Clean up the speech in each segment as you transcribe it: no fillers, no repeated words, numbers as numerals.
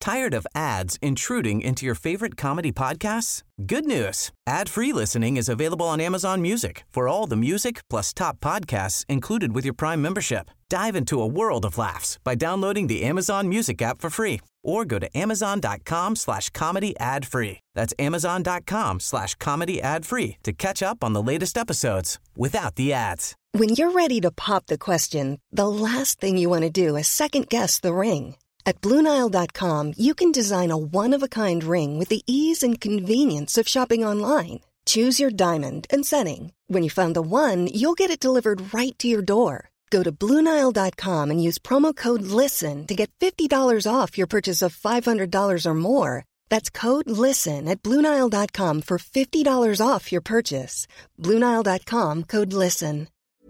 Tired of ads intruding into your favorite comedy podcasts? Good news. Ad-free listening is available on Amazon Music for all the music plus top podcasts included with your Prime membership. Dive into a world of laughs by downloading the Amazon Music app for free or go to amazon.com/comedy ad-free. That's amazon.com/comedy ad-free to catch up on the latest episodes without the ads. When you're ready to pop the question, the last thing you want to do is second-guess the ring. At BlueNile.com, you can design a one-of-a-kind ring with the ease and convenience of shopping online. Choose your diamond and setting. When you find the one, you'll get it delivered right to your door. Go to BlueNile.com and use promo code LISTEN to get $50 off your purchase of $500 or more. That's code LISTEN at BlueNile.com for $50 off your purchase. BlueNile.com, code LISTEN.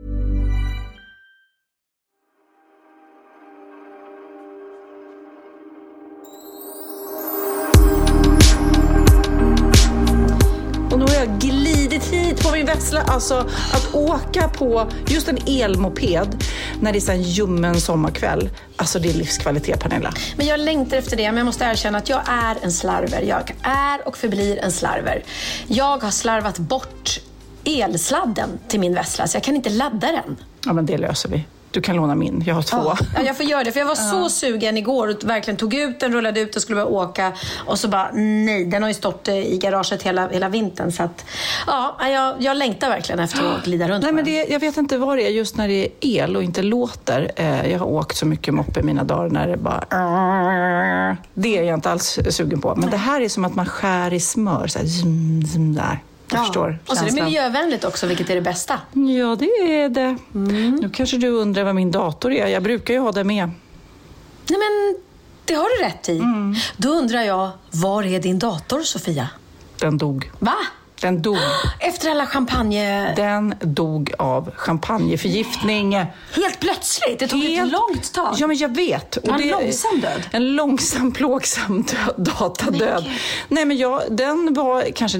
Och nu har jag glidit hit på min växla. Alltså att åka på just en elmoped när det är en ljummen sommarkväll. Alltså det är livskvalitet, Pernilla. Men jag längtar efter det, men jag måste erkänna att jag är en slarver. Jag är och förblir en slarver. Jag har slarvat bort elsladden till min växla, så jag kan inte ladda den. Ja, men det löser vi. Du kan låna min, jag har 2. Ja, jag får göra det, för jag var så sugen igår och verkligen tog ut den, rullade ut och skulle börja åka. Och så bara, nej, den har ju stått i garaget hela vintern. Så att, ja, jag längtar verkligen efter att glida runt. Nej, men jag vet inte vad det är just när det är el och inte låter. Jag har åkt så mycket moppe i mina dagar när det bara... Det är jag inte alls sugen på. Men det här är som att man skär i smör, så här, zum, där. Jag förstår. Och så är det miljövänligt också, vilket är det bästa. Ja, det är det. Nu kanske du undrar vad min dator är. Jag brukar ju ha det med. Nej, men det har du rätt i. Då undrar jag, var är din dator, Sofia? Den dog. Va? Den dog. Efter alla champagne... Den dog av champagneförgiftning. Helt plötsligt? Det tog ett långt tag. Ja, men jag vet. Och en långsam död? En långsam, plågsam datadöd. Nej, men den var kanske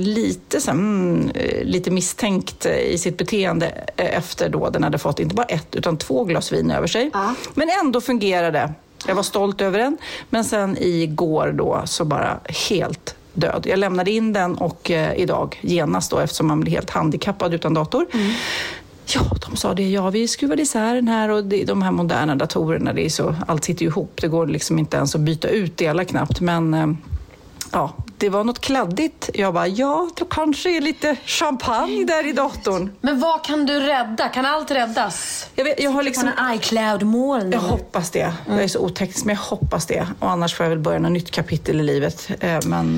lite misstänkt i sitt beteende efter då den hade fått inte bara 1 utan 2 glas vin över sig. Men ändå fungerade. Jag var stolt över den. Men sen igår då så bara helt död. Jag lämnade in den och idag genast då, eftersom man blir helt handikappad utan dator. Ja, de sa det. Ja, vi skruvade isär den här och de här moderna datorerna, det är så, allt sitter ju ihop. Det går liksom inte ens att byta ut delar knappt. Men ja, det var något kladdigt. Jag bara, det kanske är lite champagne där i datorn. Men vad kan du rädda? Kan allt räddas? Jag har liksom en iCloud-moln. Jag hoppas det. Jag är så oteknisk, men jag hoppas det. Och annars får jag väl börja något nytt kapitel i livet. Men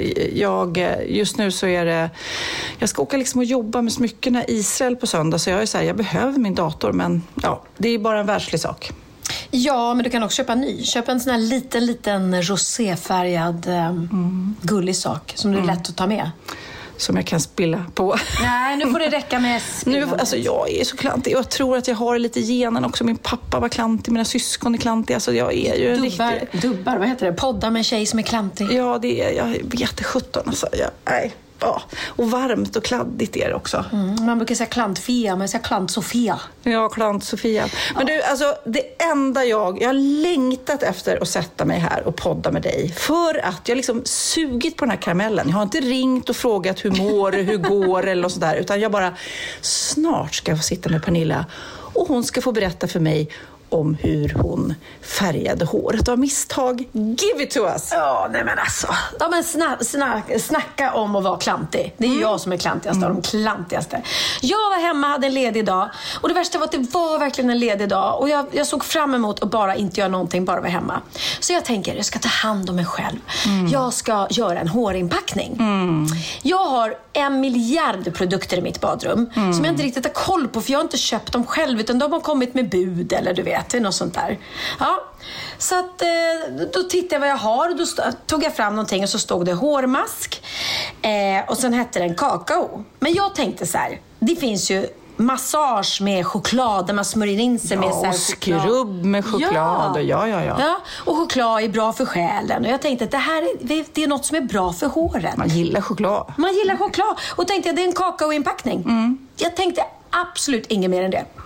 just nu så är det... Jag ska åka liksom och jobba med smyckena i Israel på söndag. Så jag är så här, jag behöver min dator. Men ja, det är bara en världslig sak. Ja, men du kan också köpa en ny. Köp en sån här liten roséfärgad gullig sak som det är lätt att ta med. Som jag kan spilla på. Nej, nu får det räcka med alltså jag är så klantig. Jag tror att jag har lite genen också. Min pappa var klantig, mina syskon är klantiga. Alltså jag är ju en riktig... Dubbar, vad heter det? Poddar med en tjej som är klantig. Ja, det är jag vet 17. Alltså, nej. Ja, och varmt och kladdigt är det också. Man brukar säga klantfia, men säga klant-Sofia. Ja, klant-Sofia. Men du, alltså det enda jag har längtat efter att sätta mig här och podda med dig. För att jag liksom sugit på den här karamellen. Jag har inte ringt och frågat hur mår det, hur går det eller sådär. Utan jag bara, snart ska jag få sitta med Pernilla. Och hon ska få berätta för mig om hur hon färgade håret av misstag. Give it to us! Ja, nej men alltså. Ja, men snacka om att vara klantig. Det är jag som är klantigast av de klantigaste. Jag var hemma, hade en ledig dag. Och det värsta var att det var verkligen en ledig dag. Och jag såg fram emot att bara inte göra någonting, bara vara hemma. Så jag tänker, jag ska ta hand om mig själv. Jag ska göra en hårinpackning. Jag har 1 miljard produkter i mitt badrum som jag inte riktigt har koll på, för jag har inte köpt dem själv, utan de har kommit med bud eller du vet, något sånt där. Ja, så att då tittade jag vad jag har och då tog jag fram någonting och så stod det hårmask och sen hette den kakao. Men jag tänkte så här, det finns ju massage med choklad där man smörjer in sig med så här skrubb med choklad. Ja, och choklad är bra för själen. Och jag tänkte att det är något som är bra för håret. Man gillar choklad. Och tänkte jag, det är en kakaoinpackning. Jag tänkte absolut inget mer än det.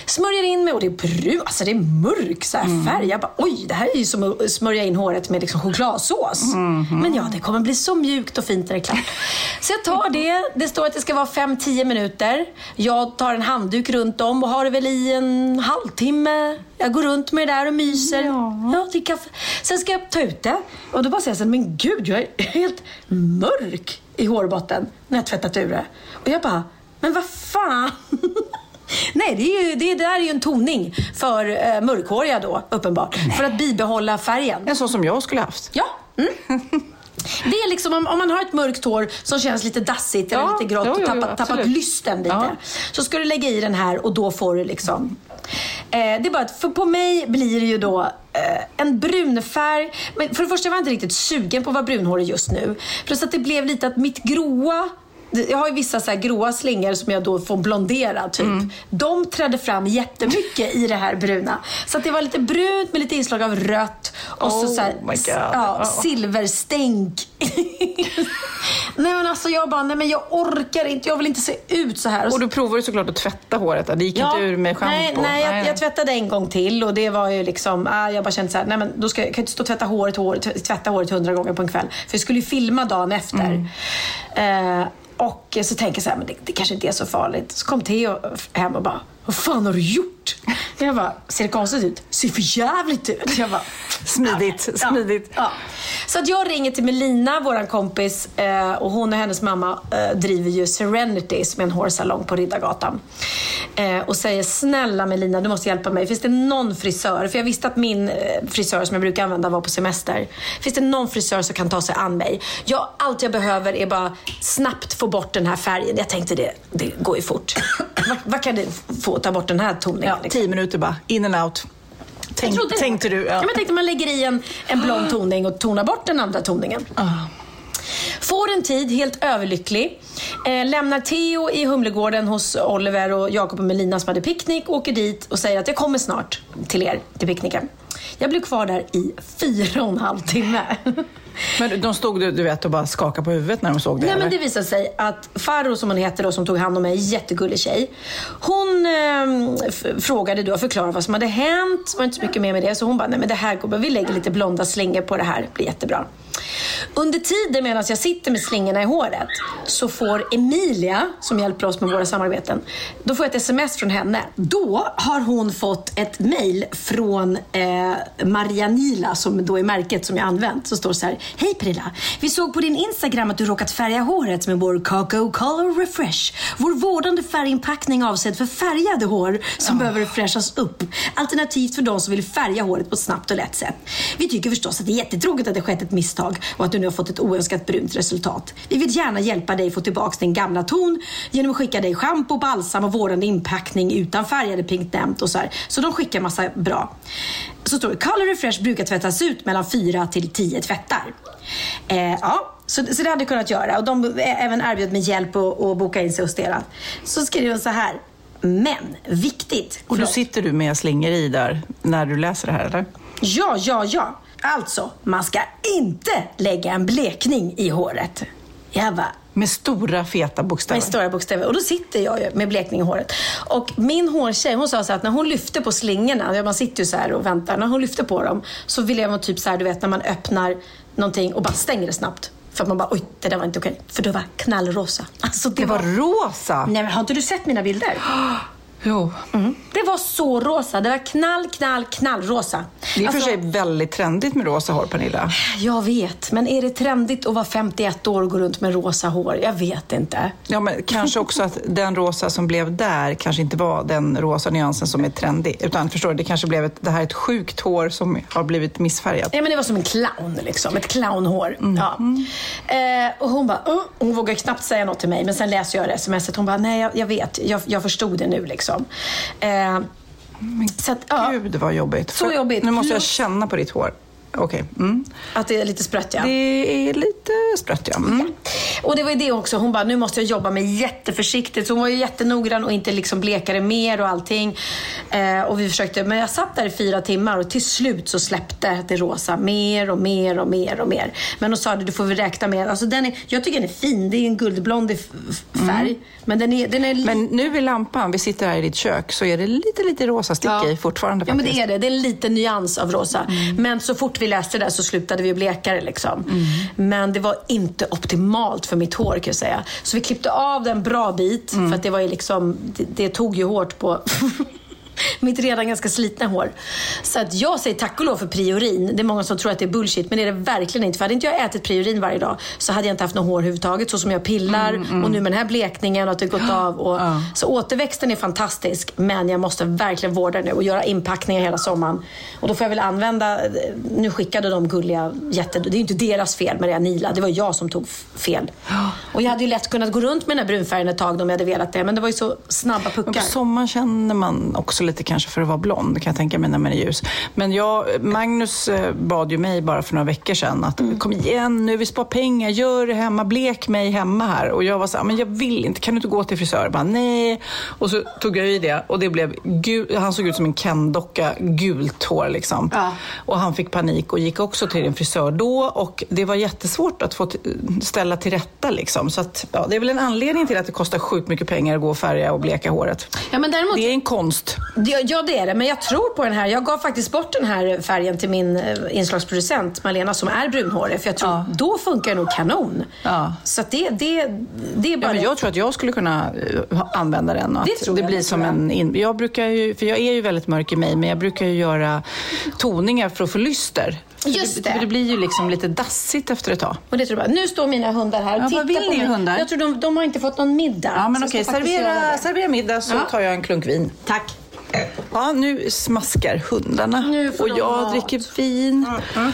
Smörjer in mig och det är brun, alltså det är mörk så här färg. Jag bara, oj, det här är ju som att smörja in håret med liksom chokladsås. Men ja, det kommer bli så mjukt och fint när det är klart. Så jag tar det står att det ska vara 5-10 minuter. Jag tar en handduk runt om och har det väl i en halvtimme. Jag går runt med det där och myser. Ja, till kaffe. Sen ska jag ta ut det. Och då bara säger jag så här, men gud, jag är helt mörk i hårbotten när jag tvättat ur det. Och jag bara, men vad fan? Nej, det där är ju en toning för mörkhåriga då, uppenbart. Nej. För att bibehålla färgen. En sån som jag skulle haft. Ja. Det är liksom om man har ett mörkt hår som känns lite dassigt eller lite grått och tappat lysten lite. Ja. Så ska du lägga i den här och då får du liksom... det är bara att för på mig blir det ju då en brun färg. Men för det första var jag inte riktigt sugen på att vara brunhårig just nu. Plus att det blev lite att mitt gråa... Jag har ju vissa så här gråa slingor som jag då får blondera typ. De trädde fram jättemycket i det här bruna. Så att det var lite brunt med lite inslag av rött. Och så här, silverstänk. Nej men alltså jag bara, nej men jag orkar inte. Jag vill inte se ut så här. Och du provade såklart att tvätta håret. Det gick inte ur med shampoo. Nej, jag tvättade en gång till. Och det var ju liksom, jag bara kände så här, nej men då kan jag inte stå och tvätta håret 100 gånger på en kväll. För jag skulle ju filma dagen efter. Och så tänker jag så här, men det kanske inte är så farligt. Så kom Theo hem och bara, vad fan har du gjort? Jag bara, ser det konstigt ut? Ser för jävligt ut. Jag bara, smidigt. Ja. Så att jag ringer till Melina, våran kompis, och hon och hennes mamma driver ju Serenity som är en hårsalong på Riddargatan. Och säger, snälla Melina, du måste hjälpa mig. Finns det någon frisör? För jag visste att min frisör som jag brukar använda var på semester. Finns det någon frisör som kan ta sig an mig? Allt jag behöver är bara snabbt få bort den här färgen. Jag tänkte det går ju fort. Vad kan det få ta bort den här toningen? 10 minuter bara, in and out. Tänkte du? Ja. Jag tänkte man lägger i en blond toning och tonar bort den andra toningen. Får en tid, helt överlycklig. Lämnar Theo i Humlegården hos Oliver och Jakob och Melina som hade picknick. Åker dit och säger att jag kommer snart till er, till picknicken. Jag blev kvar där i 4,5 timme. Men de stod du vet och bara skakade på huvudet när de såg det? Nej, men det visade sig att Farro, som hon heter då, som tog hand om mig, jättegullig tjej. Hon frågade då och förklarade vad som hade hänt. Det var inte så mycket mer med det. Så hon bara, nej men det här går bra. Vi lägger lite blonda slingor på det här. Det blir jättebra. Under tiden medan jag sitter med slingorna i håret så får Emilia, som hjälper oss med våra samarbeten, då får jag ett sms från henne. Då har hon fått ett mejl från Marianila, som då är märket som jag använt. Så står det så här: hej Pernilla, vi såg på din Instagram att du råkat färga håret med vår Cocoa Color Refresh. Vår vårdande färginpackning avsedd för färgade hår som behöver refreshas upp. Alternativt för de som vill färga håret på ett snabbt och lätt sätt. Vi tycker förstås att det är jättetråkigt att det skett ett misstag och att du nu har fått ett oönskat brunt resultat. Vi vill gärna hjälpa dig få tillbaka din gamla ton genom att skicka dig shampoo, balsam och vårdande inpackning utan färgade pigment och så här. Så de skickar massa bra. Så står det, Color Refresh brukar tvättas ut mellan 4 till 10 tvättar. Så det hade kunnat göra. Och de även erbjöd mig hjälp att boka in sig hos deras. Så skriver de så här: men viktigt. Och då sitter du med slingor i där när du läser det här, eller? Ja. Alltså, man ska inte lägga en blekning i håret. Med stora feta bokstäver. Med stora bokstäver. Och då sitter jag ju med blekning i håret. Och min hårtjej, hon sa så att när hon lyfte på slingorna, man sitter ju så här och väntar, när hon lyfte på dem så ville jag vara typ så här, du vet, när man öppnar någonting och bara stänger det snabbt. För att man bara, oj, det där var inte okej. För det var knallrosa. Alltså, det var rosa? Nej, men har inte du sett mina bilder? Jo. Det var så rosa. Det var knallrosa. Det är för sig väldigt trendigt med rosa hår, Pernilla. Jag vet, men är det trendigt att vara 51 år och gå runt med rosa hår? Jag vet inte. Ja, men kanske också att den rosa som blev där kanske inte var den rosa nyansen som är trendig. Utan förstår du, det kanske blev det här är ett sjukt hår som har blivit missfärgat. Ja, men det var som en clown liksom. Ett clownhår. Ja. Och hon bara, hon vågar knappt säga något till mig. Men sen läser jag det smset. Hon bara, nej jag vet. Jag förstod det nu liksom. Men så att, gud vad jobbigt. Så jobbigt. Nu måste jag känna på ditt hår. Okej. Att det är lite sprött, ja. Det är lite sprött, ja. Och det var ju det också. Hon bara, nu måste jag jobba med jätteförsiktigt. Så hon var ju jättenoggrann och inte liksom blekade mer och allting. Och vi försökte, men jag satt där i 4 timmar och till slut så släppte det rosa mer och mer och mer och mer. Men hon sa det, du får vi räkna med. Alltså jag tycker den är fin. Det är en guldblond färg. Men den är Men nu i lampan, vi sitter här i ditt kök, så är det lite rosa stick i fortfarande. Ja, men det är det. Det är en liten nyans av rosa. Men så fort vi läste det så slutade vi att bleka det liksom. Men det var inte optimalt för mitt hår, kan jag säga. Så vi klippte av den bra bit. För att det var ju liksom, det tog ju hårt på mitt redan ganska slitna hår. Så att jag säger tack och lov för Priorin. Det är många som tror att det är bullshit, men det är det verkligen inte. För hade inte jag ätit Priorin varje dag så hade jag inte haft något hår överhuvudtaget, så som jag pillar. Och nu med den här blekningen och att det gått av så återväxten är fantastisk, men jag måste verkligen vårda nu och göra inpackningar hela sommaren. Och då får jag väl använda, nu skickade de gulliga det är ju inte deras fel med det, Nila, det var jag som tog fel. Och jag hade ju lätt kunnat gå runt med den här brunfärgen ett tag om jag hade velat det, men det var ju så snabba puckar. På sommaren känner man också lite kanske för att vara blond, kan jag tänka mig, när man är ljus. Men Magnus bad ju mig bara för några veckor sedan att kom igen nu, vi sparar pengar, gör det hemma, blek mig hemma här. Och jag var så här, men jag vill inte, kan du inte gå till frisör? Bara, nej. Och så tog jag i det och det blev han såg ut som en Ken-docka, gult hår liksom. Ja. Och han fick panik och gick också till en frisör då, och det var jättesvårt att få ställa till rätta liksom. Så att, det är väl en anledning till att det kostar sjukt mycket pengar att gå och färga och bleka håret. Ja, men däremot, det är en konst. Ja, det är det. Men jag tror på den här. Jag gav faktiskt bort den här färgen till min inslagsproducent Malena, som är brunhårig. För jag tror då funkar det nog kanon. Ja. Så att det är bara... Ja, men jag tror att jag skulle kunna använda den. Och det blir som en... Jag brukar ju... För jag är ju väldigt mörk i mig, men jag brukar ju göra toningar för att få lyster. Just det. Det blir ju liksom lite dassigt efter ett tag. Och det tror jag. Nu står mina hundar här. Ja, vad vill ni hundar? Jag tror de har inte fått någon middag. Ja, men okej. Servera middag så tar jag en klunk vin. Tack. Ja, nu smaskar hundarna och jag dricker vin.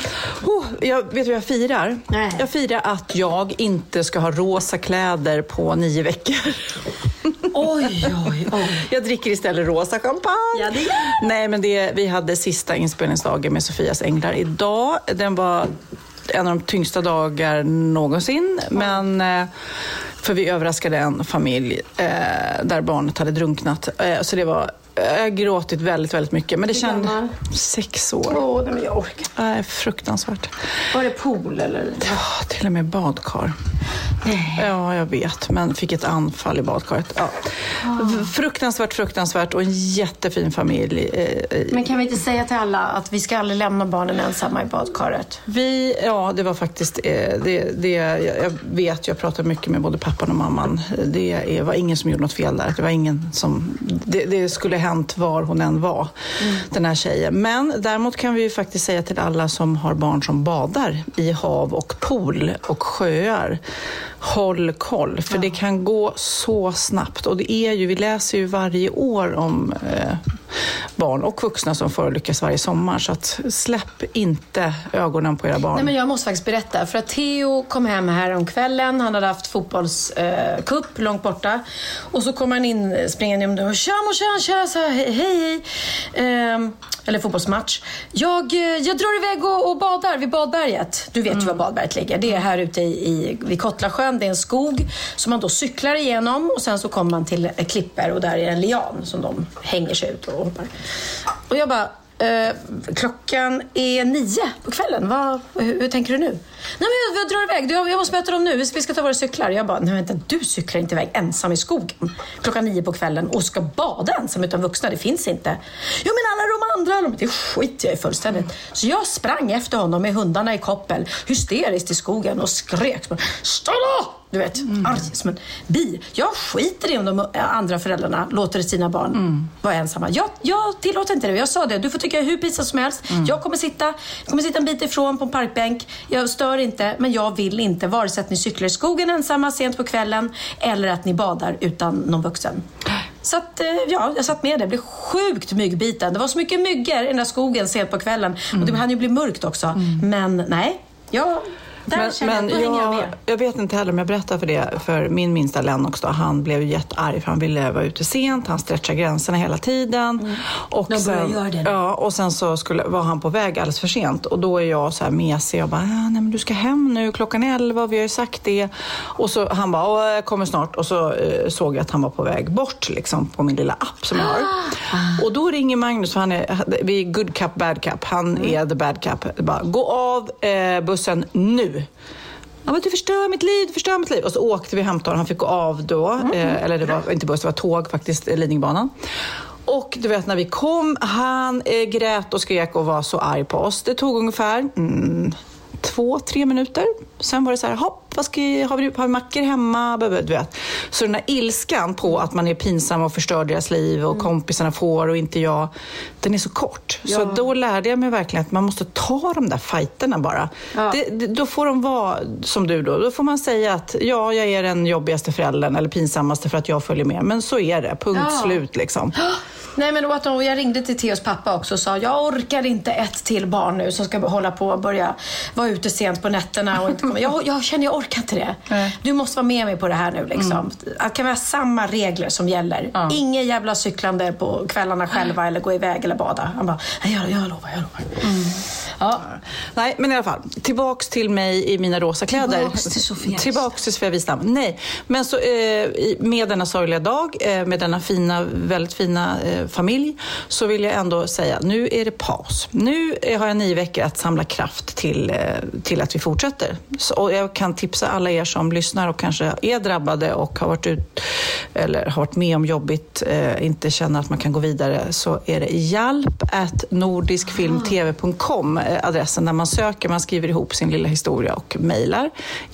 Jag vet vad jag firar? Nej. Jag firar att jag inte ska ha rosa kläder på 9 veckor. Oj. Jag dricker istället rosa champagne. Ja, nej, men vi hade sista inspelningsdagen med Sofias änglar idag. Den var en av de tyngsta dagar någonsin, men för vi överraskade en familj där barnet hade drunknat. Så det var gråtit väldigt, väldigt mycket. Men det kändes 6 år. Men jag orkar. Fruktansvärt. Var det pool eller? Ja, till och med badkar. Ja, jag vet. Men fick ett anfall i badkaret. Ja. Fruktansvärt och en jättefin familj. Men kan vi inte säga till alla att vi ska aldrig lämna barnen ensamma i badkaret? Det var faktiskt jag vet, jag pratade mycket med både pappan och mamman. Det var ingen som gjorde något fel där. Det var ingen som... Det skulle hänt var hon än var, den här tjejen. Men däremot kan vi ju faktiskt säga till alla som har barn som badar i hav och pool och sjöar: håll koll, för det kan gå så snabbt. Och det är ju, vi läser ju varje år om barn och vuxna som förolyckas varje sommar, så att släpp inte ögonen på era barn. Nej, men jag måste faktiskt berätta, för att Theo kom hem här om kvällen. Han hade haft fotbollscup långt borta, och så kom han in springande och tja, så här, hej. Eller fotbollsmatch. Jag drar iväg och badar vid Badberget. Du vet ju var Badberget ligger. Det är här ute vid Kottlasjön. Det är en skog som man då cyklar igenom, och sen så kommer man till klipper, och där är en lian som de hänger sig ut och hoppar. Och jag bara, klockan är 9 på kvällen. Hur tänker du nu? Nej, men jag drar iväg. Jag måste möta dem nu. Vi ska ta våra cyklar. Jag bara, nej vänta, du cyklar inte iväg ensam i skogen klockan 9 på kvällen och ska bada ensam utan vuxna. Det finns inte. Jo, men alla de andra, det skiter jag i fullständigt. Så jag sprang efter honom med hundarna i koppel, hysteriskt i skogen, och skrek: stanna! Du vet, arg som en bi. Jag skiter i om de andra föräldrarna låter sina barn vara ensamma. Jag tillåter inte det. Jag sa det, du får tycka hur pizza som helst. Jag kommer sitta en bit ifrån på en parkbänk. Jag stör inte, men jag vill inte vare sig att ni cyklar i skogen ensamma sent på kvällen, eller att ni badar utan någon vuxen. Så att, jag satt med det. Det blev sjukt myggbiten. Det var så mycket myggor i den där skogen sent på kvällen. Och det hann ju bli mörkt också. Men nej, Jag vet inte heller om jag berättar för det för min minsta Lennox då. Han blev ju jättearg för han ville vara ute sent. Han stretchade gränserna hela tiden. Och sen så var han på väg alldeles för sent. Och då är jag så här mesig. Jag bara, nej men du ska hem nu, 11:00, vi har ju sagt det. Och så han bara, jag kommer snart. Och så såg jag att han var på väg bort liksom, på min lilla app som jag har. Och då ringer Magnus, för vi är good cup, bad cup. Han är the bad cup. Bara, gå av bussen nu. Ja, men du förstör mitt liv. Och så åkte vi hem och han fick gå av då. Eller det var inte buss, det var tåg faktiskt, Lidingöbanan. Och du vet när vi kom, han grät och skrek och var så arg på oss. Det tog ungefär 2-3 minuter. Sen var det så här, har vi mackor hemma? Du vet. Så den här ilskan på att man är pinsam och förstör deras liv och kompisarna får och inte jag, den är så kort. Ja. Så då lärde jag mig verkligen att man måste ta de där fighterna bara. Ja. Då får de vara som du då. Då får man säga att jag är den jobbigaste föräldern eller pinsammaste för att jag följer med. Men så är det, punkt slut liksom. Nej, men jag ringde till Theos pappa också och sa, jag orkar inte ett till barn nu som ska hålla på och börja vara ute sent på nätterna och inte komma. Jag känner, jag orkar inte det. Du måste vara med mig på det här nu liksom. Att kan vi ha samma regler som gäller. Ingen jävla cyklande på kvällarna själva eller gå iväg eller bada. Han bara, jag lovar. Ja. Nej, men i alla fall, tillbaks till mig i mina rosa kläder. Tillbaks till Sofia Wistam. Nej, men så med denna sorgliga dag, med denna väldigt fina familj, så vill jag ändå säga, nu är det paus. Nu har jag 9 veckor att samla kraft till att vi fortsätter. Och jag kan tipsa alla er som lyssnar och kanske är drabbade och har varit med om jobbigt, inte känner att man kan gå vidare, så är det hjälp@nordiskfilmtv.com adressen där man söker, man skriver ihop sin lilla historia och mejlar.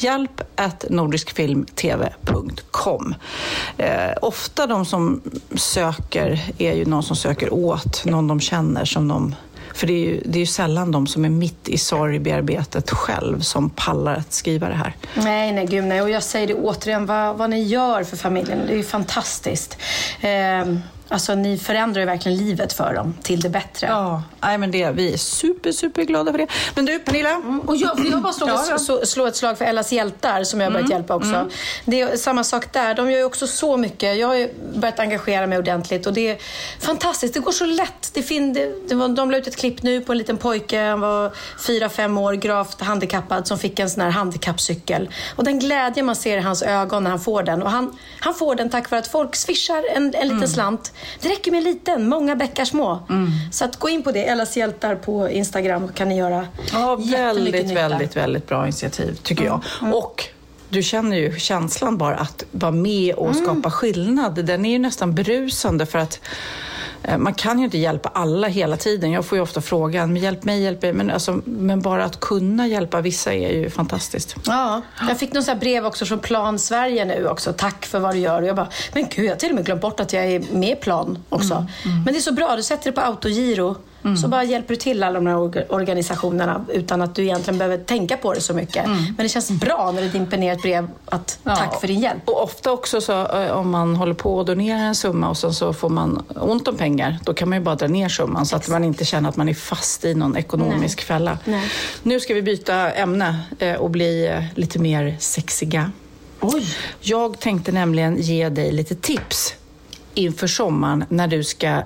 hjälp@nordiskfilmtv.com. Ofta de som söker är ju någon som söker åt någon de känner som de. För det är ju sällan de som är mitt i sorgbearbetet själv som pallar att skriva det här. Nej, gud nej. Och jag säger det återigen, vad ni gör för familjen, det är ju fantastiskt. Alltså ni förändrar ju verkligen livet för dem till det bättre. Ja, men vi är super glada för det. Men du, Pernilla. Och jag bara slå ett slag för Ellas hjältar som jag har börjat hjälpa också. Det är samma sak där. De gör ju också så mycket. Jag har ju börjat engagera mig ordentligt och det är fantastiskt. Det går så lätt. De la ut ett klipp nu på en liten pojke. Han var 4-5 år, gravt handikappad, som fick en sån här handikappcykel. Och den glädje man ser i hans ögon när han får den. Och han får den tack vare att folk swishar en liten slant. Det räcker med en liten, många bäckar små. Så att gå in på det, Ellas hjältar på Instagram, kan ni göra. Ja, väldigt bra initiativ tycker jag. Och du känner ju känslan bara att vara med och skapa skillnad. Den är ju nästan berusande för att man kan ju inte hjälpa alla hela tiden. Jag får ju ofta frågan, hjälp mig. Men bara att kunna hjälpa vissa är ju fantastiskt. Ja, jag fick någon sån här brev också från Plan Sverige nu också. Tack för vad du gör. Och jag bara, men gud, jag har till och med glömt bort att jag är med i Plan också. Men det är så bra, du sätter det på autogiro. Så bara hjälper du till alla de här organisationerna utan att du egentligen behöver tänka på det så mycket. Men det känns bra när det dimper ner ett brev att tack för din hjälp. Och ofta också så om man håller på att donera en summa och sen så får man ont om pengar, då kan man ju bara dra ner summan så att man inte känner att man är fast i någon ekonomisk fälla. Nej. Nu ska vi byta ämne och bli lite mer sexiga. Oj. Jag tänkte nämligen ge dig lite tips inför sommaren när du ska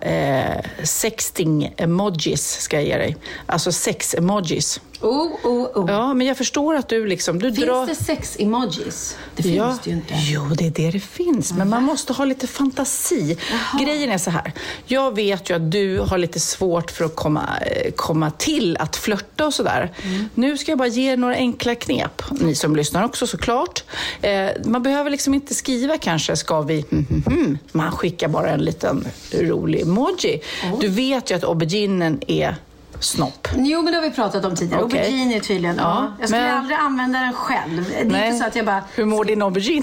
sexting-emojis ska jag ge dig. Alltså sex-emojis. Ja, men jag förstår att du liksom... Finns det sex-emojis? Det finns det ju inte. Jo, det finns. Men man måste ha lite fantasi. Jaha. Grejen är så här. Jag vet ju att du har lite svårt för att komma till att flirta och sådär. Nu ska jag bara ge några enkla knep. Ni som lyssnar också såklart. Man behöver liksom inte skriva kanske, ska vi... Man skickar bara en liten rolig emoji. Du vet ju att auberginen är... snopp. Jo, men det har vi pratat om tidigare. Okay. Aubergine är tydligen. Ja. Jag skulle aldrig använda den själv. Det är inte så att jag bara... Hur mår din aubergine?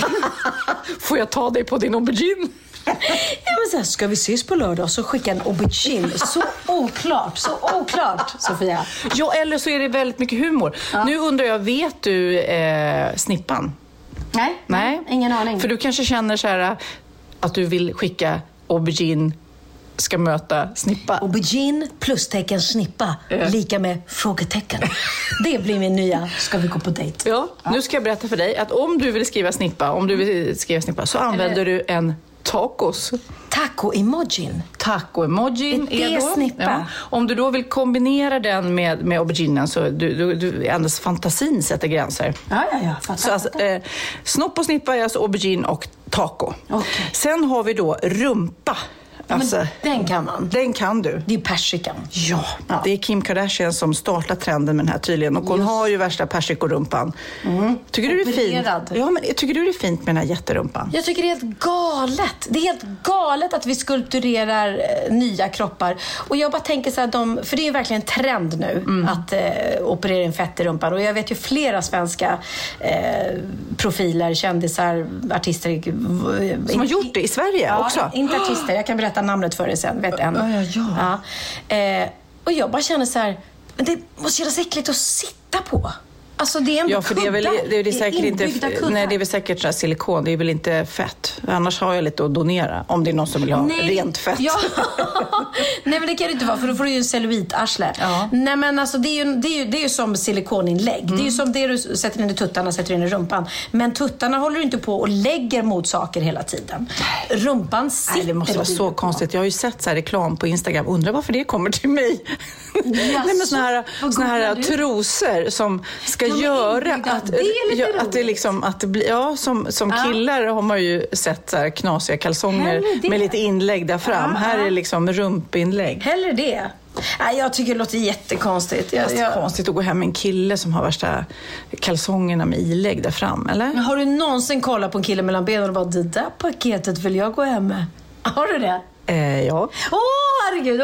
Får jag ta dig på din aubergine? Ja, men så här, ska vi ses på lördag så skicka en aubergine. Så oklart, Sofia. Ja, eller så är det väldigt mycket humor. Ja. Nu undrar jag, vet du snippan? Nej, ingen aning. För du kanske känner så här att du vill skicka aubergine ska möta snippa. Aubergine plustecken snippa lika med frågetecken. Det blir min nya, ska vi gå på dejt? Ja, nu ska jag berätta för dig att om du vill skriva snippa, så använder du en tacos. Taco-emojin. Taco-emojin är då snippa. Ja. Om du då vill kombinera den med auberginen så du endast fantasin sätter gränser. Ja. Så alltså, snopp och snippa är alltså aubergine och taco. Okay. Sen har vi då rumpa. Alltså, den kan man. Den kan du. Det är persikan. Ja, det är Kim Kardashian som startar trenden med den här tydligen. Och hon har ju värsta persikorumpan. Tycker du det är fint? Ja, men tycker du det är fint med den här jätterumpan? Jag tycker det är helt galet. Det är helt galet att vi skulpturerar nya kroppar. Och jag bara tänker så här, för det är ju verkligen en trend nu att operera en fett i rumpan. Och jag vet ju flera svenska profiler, kändisar, artister. Som har gjort det i Sverige också? Inte artister, jag kan berätta namnet för dig sen, vet en. Ja. Och jag bara känner så här, men det måste kännas äckligt att sitta på. Alltså det är ändå för det är säkert inte, nej, det är väl säkert så här silikon, det är väl inte fett. Annars har jag lite att donera om det är någon som vill ha rent fett. Ja. Nej, men det kan det inte vara, för då får du ju en cellulitarsle. Ja. Nej, men alltså det är ju som silikoninlägg. Det är ju som det du sätter in i tuttarna, sätter in i rumpan. Men tuttarna håller du inte på och lägger mot saker hela tiden. Rumpan sitter. Nej, det måste vara så konstigt. Jag har ju sett så här reklam på Instagram. Undrar varför det kommer till mig. Nej, men såna här trosor som ska göra att det liksom att det blir som killar har man ju sett så här knasiga kalsonger med lite inlägg där fram. Här är liksom rumpinlägg. Hellre det. Nej, jag tycker det låter jättekonstigt. Det är konstigt att gå hem med en kille som har värsta kalsongerna med ilägg där fram, eller? Men har du någonsin kollat på en kille mellan benen och bara, det där paketet vill jag gå hem med? Har du det? Ja. Herregud.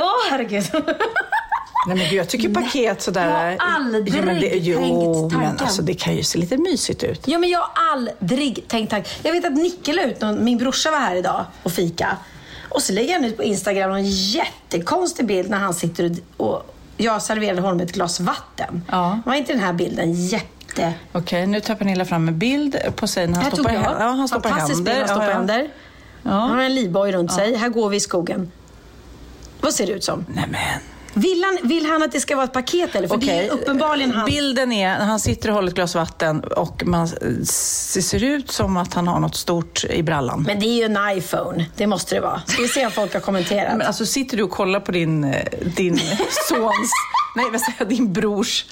Nej, men jag tycker paket sådär. Jag har aldrig tänkt tanken. Men alltså, det kan ju se lite mysigt ut. Ja, men jag har aldrig tänkt tanken. Jag vet att Nicke la ut min brorsa var här idag och fika. Och så lägger han ut på Instagram en jättekonstig bild när han sitter och jag serverade honom ett glas vatten. Ja. Var inte den här bilden jätte... Okej, nu tar Pernilla fram en bild på sig när han stoppar händer. Ja, han stoppar händer. Han stoppar händer. Ja. Han har en livboj runt sig. Här går vi i skogen. Vad ser det ut som? Nej, men... Vill han att det ska vara ett paket eller? För det är uppenbarligen han. Bilden är när han sitter och håller ett glas vatten och det ser ut som att han har något stort i brallan. Men det är ju en iPhone. Det måste det vara. Ska vi se om folk har kommenterat. Men alltså sitter du och kollar på din sons, nej vad säger jag, din brors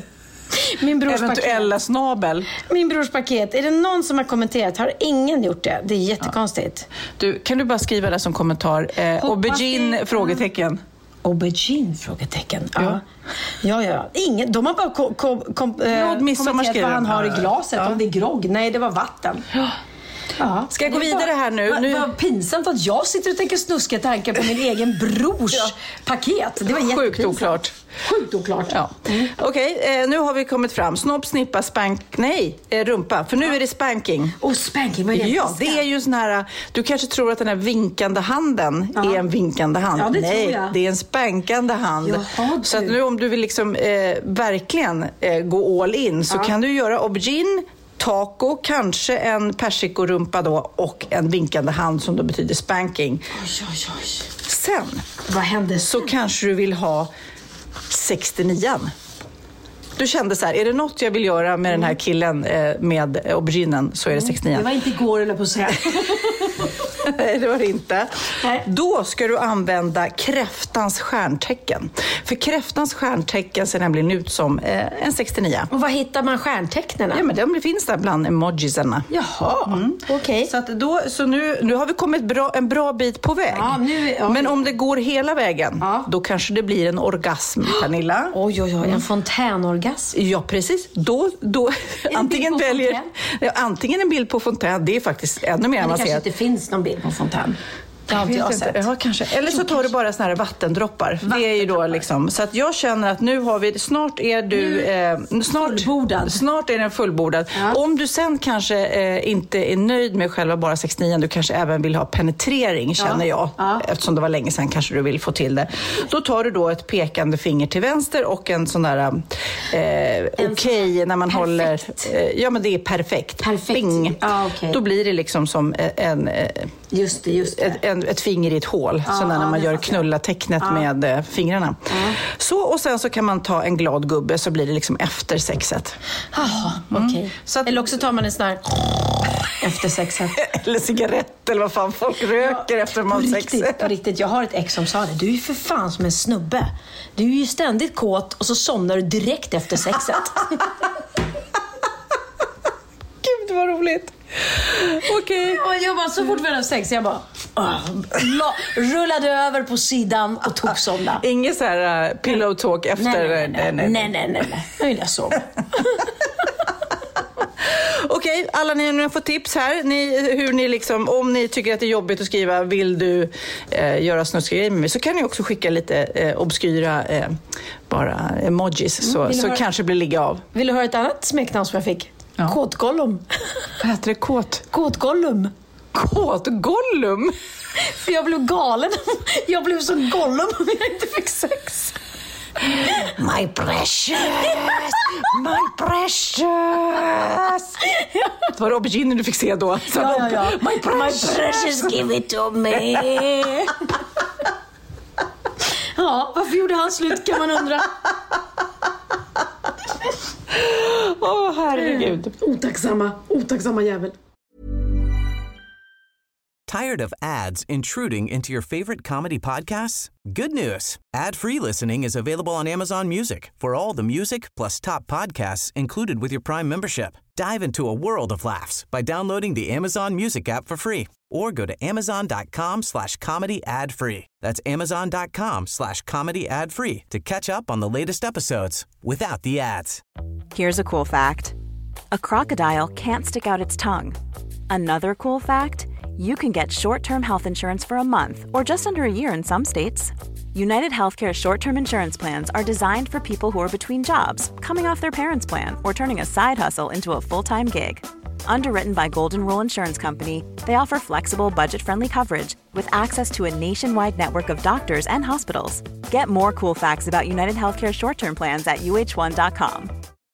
eventuella snabel. Min brors paket. Är det någon som har kommenterat? Har ingen gjort det? Det är jättekonstigt. Kan du bara skriva det som kommentar? Aubergine, frågetecken. Aubergine, frågetecken. Ja. Ingen, de har bara kommenterat vad han har i glaset. Om det är grogg. Nej, det var vatten. Ja. Ska jag gå vidare här nu? Vad pinsamt att jag sitter och tänker snuska tankar på min egen brors paket. Det var jättepinsamt. Sjukt oklart. Ja. Okej, nu har vi kommit fram. Snopp, snippa, rumpa. För nu är det spanking. Spanking, vad är det? Ja, det är ju sån här... Du kanske tror att den här vinkande handen är en vinkande hand. Ja, det nej, tror jag. Det är en spankande hand. Så att nu om du vill liksom verkligen gå all in så kan du göra aubergine, taco, kanske en persikorumpa då och en vinkande hand som då betyder spanking. Oj. Sen, vad hände så kanske du vill ha 69an. Du kände så här, är det något jag vill göra med den här killen med auberginen så är det 69an. Det var inte igår eller på att säga. Nej, det var det inte. Nej. Då ska du använda kräftans stjärntecken. För kräftans stjärntecken ser nämligen ut som en 69. Och vad hittar man stjärntecknena? Ja, men de finns där bland emojisarna. Jaha, okej. Så nu har vi kommit en bra bit på väg. Ja, men om det går hela vägen, då kanske det blir en orgasm, Pernilla. Oj, en fontänorgasm. Ja, precis. Då antingen en bild på fontän, det är faktiskt ännu mer avancerat. Det kanske inte finns någon bild på fontän. Ja, kanske. Eller så tar du bara såna här vattendroppar. Det är ju då liksom. Så att jag känner att nu har vi... Snart är du... Snart är den fullbordad. Ja. Om du sen kanske inte är nöjd med själva bara 69, du kanske även vill ha penetrering, känner jag. Ja. Eftersom det var länge sedan kanske du vill få till det. Då tar du då ett pekande finger till vänster och en sån där... okej, när man håller... ja, men det är perfekt. Bing. Då blir det liksom som Just det. Ett finger i ett hål. Så när man gör knulla-tecknet med fingrarna. Så, och sen så kan man ta en glad gubbe så blir det liksom efter sexet. Jaha, okej. Eller också tar man en sån här efter sexet. Eller cigarett eller vad fan folk röker efter man har sex. På riktigt, jag har ett ex som sa det. Du är ju för fan som en snubbe. Du är ju ständigt kåt och så somnar du direkt efter sexet. Gud vad roligt. Okej. Och jag bara, så fort vi hade sex, jag bara rullade över på sidan och tog somna. Inget så här pillow talk efter. Nej. Jag vill sova. Okej, alla ni nu får tips här. Hur ni liksom, om ni tycker att det är jobbigt att skriva vill du göra snuskiga grejer med mig, så kan ni också skicka lite obskyra bara emojis så kanske blir ligga av. Vill du höra ett annat smeknamn som jag fick? Ja. Kåtgollum. Vad heter det? Kåtgollum. Kåtgollum? För jag blev galen. Jag blev så gollum om jag inte fick sex. My precious. Det var aubergine du fick se då. Ja. My precious, give it to me. Ja, varför gjorde han slut kan man undra. Herregud. Otacksamma jävel. Tired of ads intruding into your favorite comedy podcasts? Good news. Ad-free listening is available on Amazon Music for all the music plus top podcasts included with your Prime membership. Dive into a world of laughs by downloading the Amazon Music app for free or go to amazon.com/comedy ad-free. That's amazon.com/comedy ad-free to catch up on the latest episodes without the ads. Here's a cool fact. A crocodile can't stick out its tongue. Another cool fact, you can get short-term health insurance for a month or just under a year in some states. United Healthcare short-term insurance plans are designed for people who are between jobs, coming off their parents' plan, or turning a side hustle into a full-time gig. Underwritten by Golden Rule Insurance Company, they offer flexible, budget-friendly coverage with access to a nationwide network of doctors and hospitals. Get more cool facts about United Healthcare short-term plans at uh1.com.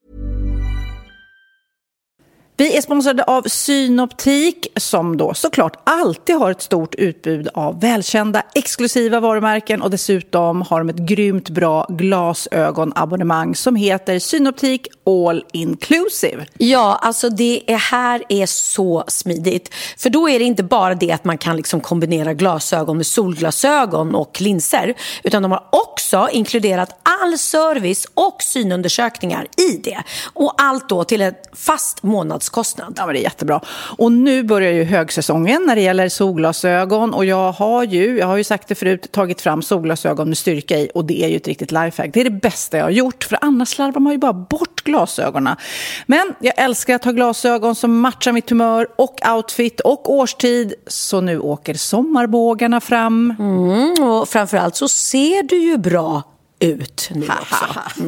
Vi är sponsrade av Synoptik som då såklart alltid har ett stort utbud av välkända exklusiva varumärken och dessutom har de ett grymt bra glasögonabonnemang som heter Synoptik All Inclusive. Ja, alltså det här är så smidigt. För då är det inte bara det att man kan liksom kombinera glasögon med solglasögon och linser, utan de har också inkluderat all service och synundersökningar i det. Och allt då till ett fast månadskostnad. Ja, men det är jättebra. Och nu börjar ju högsäsongen när det gäller solglasögon och jag har ju sagt det förut, tagit fram solglasögon med styrka i och det är ju ett riktigt lifehack. Det är det bästa jag har gjort, för annars slarvar man ju bara bort glasögonen. Men jag älskar att ha glasögon som matchar mitt humör och outfit och årstid, så nu åker sommarbågarna fram. Och framförallt så ser du ju bra ut nu också.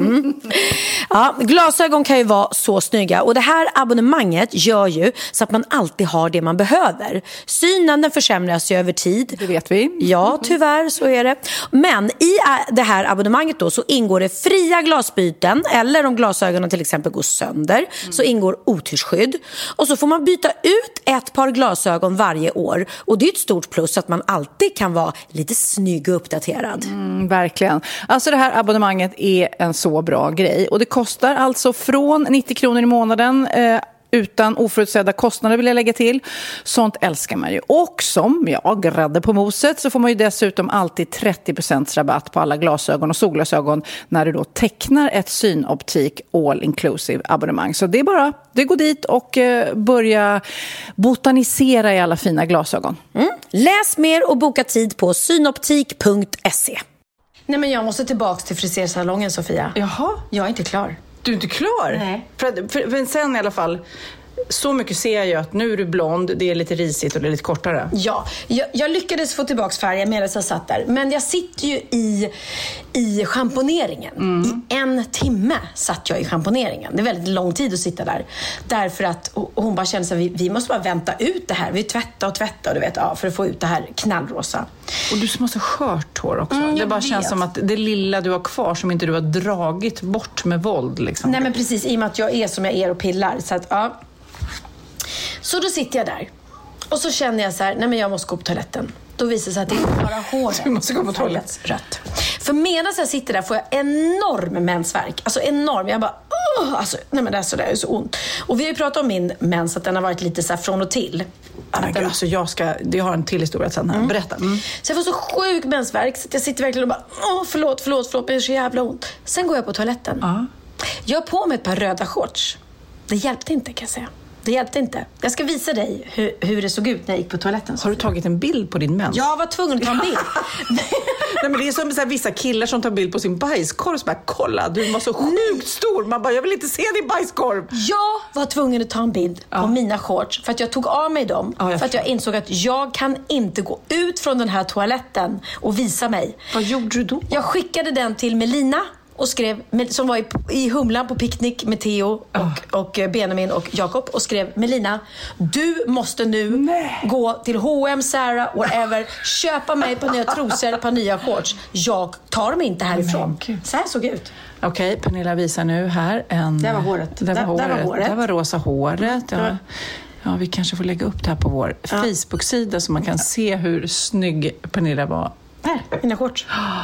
Ja, glasögon kan ju vara så snygga och det här abonnemanget gör ju så att man alltid har det man behöver. Synen den försämras ju över tid. Det vet vi. Ja, tyvärr så är det. Men i det här abonnemanget då så ingår det fria glasbyten, eller om glasögonen till exempel går sönder så ingår otyrsskydd. Och så får man byta ut ett par glasögon varje år och det är ett stort plus att man alltid kan vara lite snygg och uppdaterad. Verkligen. Alltså det här abonnemanget är en så bra grej och det kostar alltså från 90 kronor i månaden utan oförutsedda kostnader, vill jag lägga till. Sånt älskar man ju. Och som jag grädde på moset så får man ju dessutom alltid 30% rabatt på alla glasögon och solglasögon när du då tecknar ett Synoptik All Inclusive abonnemang. Så det är bara, det går dit och börja botanisera i alla fina glasögon. Läs mer och boka tid på synoptik.se. Nej, men jag måste tillbaka till frisersalongen, Sofia. Jaha? Jag är inte klar. Du är inte klar? Nej. Men sen i alla fall, så mycket ser jag ju att nu är du blond, det är lite risigt och det är lite kortare. Ja, jag lyckades få tillbaka färgen medan jag satt där. Men jag sitter ju i schamponeringen. I 1 timme satt jag i schamponeringen. Det är väldigt lång tid att sitta där. Därför att hon bara kände att vi måste bara vänta ut det här. Vi tvättar och du vet, för att få ut det här knallrosa. Och du som har så skört hår också. Det bara känns som att det lilla du har kvar som inte du har dragit bort med våld. Liksom. Nej, men precis, i och med att jag är som jag är och pillar. Så att, ja. Så då sitter jag där. Och så känner jag så här, nej men jag måste gå på toaletten. Då visar det sig att det inte bara håret. Du måste gå på toaletten. Rött. För medan jag sitter där får jag enorm mensvärk. Alltså enorm. Jag bara, alltså, nej men det är så ont. Och vi har ju pratat om min mens, att den har varit lite så här från och till. Alltså det har en till historia sen här. Berätta. Så jag får så sjuk mensvärk så att jag sitter verkligen och bara, förlåt, men det är så jävla ont. Sen går jag på toaletten. Jag har på mig ett par röda shorts. Det hjälpte inte, kan jag säga. Det hjälpte inte. Jag ska visa dig hur det såg ut när jag gick på toaletten. Har du tagit en bild på din mens? Jag var tvungen att ta en bild. Nej, men det är som så här, vissa killar som tar bild på sin bajskorv. Så bara, kolla, du var så sjukt stor. Man bara, jag vill inte se din bajskorv. Jag var tvungen att ta en bild på mina shorts. För att jag tog av mig dem. För att jag insåg att jag kan inte gå ut från den här toaletten och visa mig. Vad gjorde du då? Jag skickade den till Melina. Och skrev, som var i Humlan på picknick med Theo och Benjamin och Jakob. Och skrev, Melina, du måste nu gå till H&M, Zara, whatever. Köpa mig på nya trosor, på nya shorts. Jag tar mig inte härifrån. Så här såg det ut. Okej, Pernilla visar nu här. Där var håret. Där var rosa håret. Ja, vi kanske får lägga upp det här på vår Facebook-sida. Så man kan se hur snygg Pernilla var. Här, mina shorts.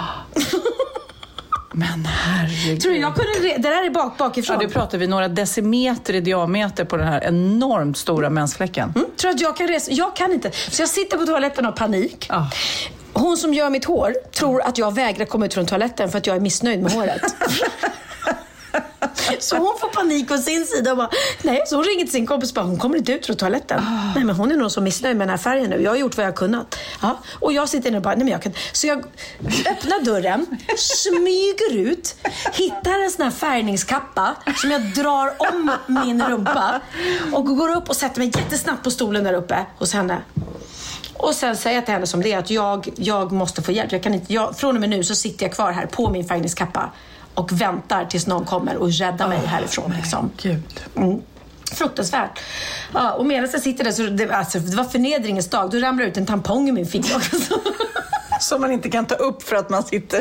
Men herregud. Tror du jag kunde det där är bakifrån? Ja, det pratar vi några decimeter i diameter på den här enormt stora mensfläcken. Tror att jag kan resa? Jag kan inte. Så jag sitter på toaletten och har panik. Hon som gör mitt hår tror att jag vägrar komma ut från toaletten för att jag är missnöjd med håret. Så hon får panik på sin sida och bara, nej, så hon ringer till sin kompis och bara, hon kommer inte ut från toaletten. Nej, men hon är nog så missnöjd med den här färgen nu. Jag har gjort vad jag har kunnat. Och jag sitter nu och bara, nej men jag kan. Så jag öppnar dörren, smyger ut, hittar en sån här färgningskappa som jag drar om min rumpa och går upp och sätter mig jättesnabbt på stolen där uppe hos henne. Och sen säger jag till henne som det är att jag måste få hjälp. Från och med nu så sitter jag kvar här på min färgningskappa och väntar tills någon kommer och räddar mig härifrån. Liksom. Fruktansvärt. Och medan jag sitter där så det var förnedringens dag. Då ramlar ut en tampong i min ficka också. Som man inte kan ta upp för att man sitter.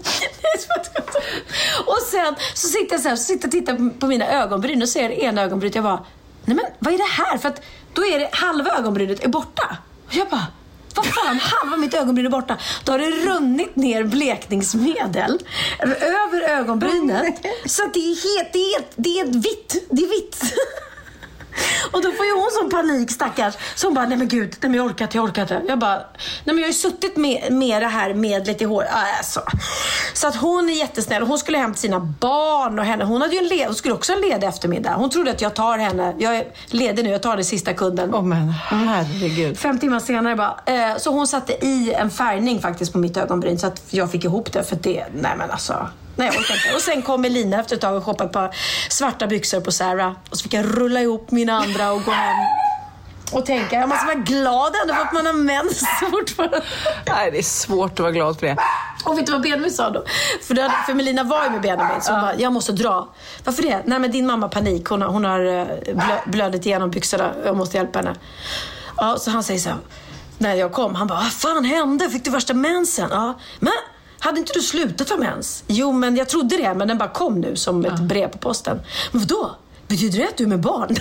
Och sen så sitter jag så här, och tittar på mina ögonbryn och ser ena ögonbrynet. Jag bara, nej men vad är det här? För att då är det halva ögonbrynet är borta. Och jag bara, vad fan, halva mitt ögonbryn är borta. Då har det runnit ner blekningsmedel över ögonbrynet. Så att det är vitt. Och då får ju hon som panik, stackars. Så hon bara, nej men gud, nej men jag orkar inte. Jag bara, nej men jag har ju suttit med det här medlet i hår. Så att hon är jättesnäll. Hon skulle hem till sina barn och henne. Hon skulle också ha en ledig eftermiddag. Hon trodde att jag tar henne. Jag är ledig nu, jag tar den sista kunden. Men herregud. 5 timmar senare bara. Så hon satte i en färgning faktiskt på mitt ögonbryn. Så att jag fick ihop det för det. Nej men alltså. Nej, jag orkar inte. Och sen kom Melina efter ett tag och shoppade ett par svarta byxor på Zara. Och så fick jag rulla ihop mina andra och gå hem. Och tänka, jag måste vara glad ändå för att man har mens fortfarande. Nej, det är svårt att vara glad för det. Och vet du vad Benjamin sa då? För Melina var ju med Benjamin. Så hon bara, jag måste dra. Varför det? Nej men din mamma panik. Hon har blödigt igenom byxorna. Jag måste hjälpa henne. Ja, så han säger så här. När jag kom, han bara, vad fan hände? Fick du värsta mensen? Ja, men hade inte du slutat ha mens? Jo, men jag trodde det. Men den bara kom nu som ett brev på posten. Men vadå? Betyder det att du är med barn?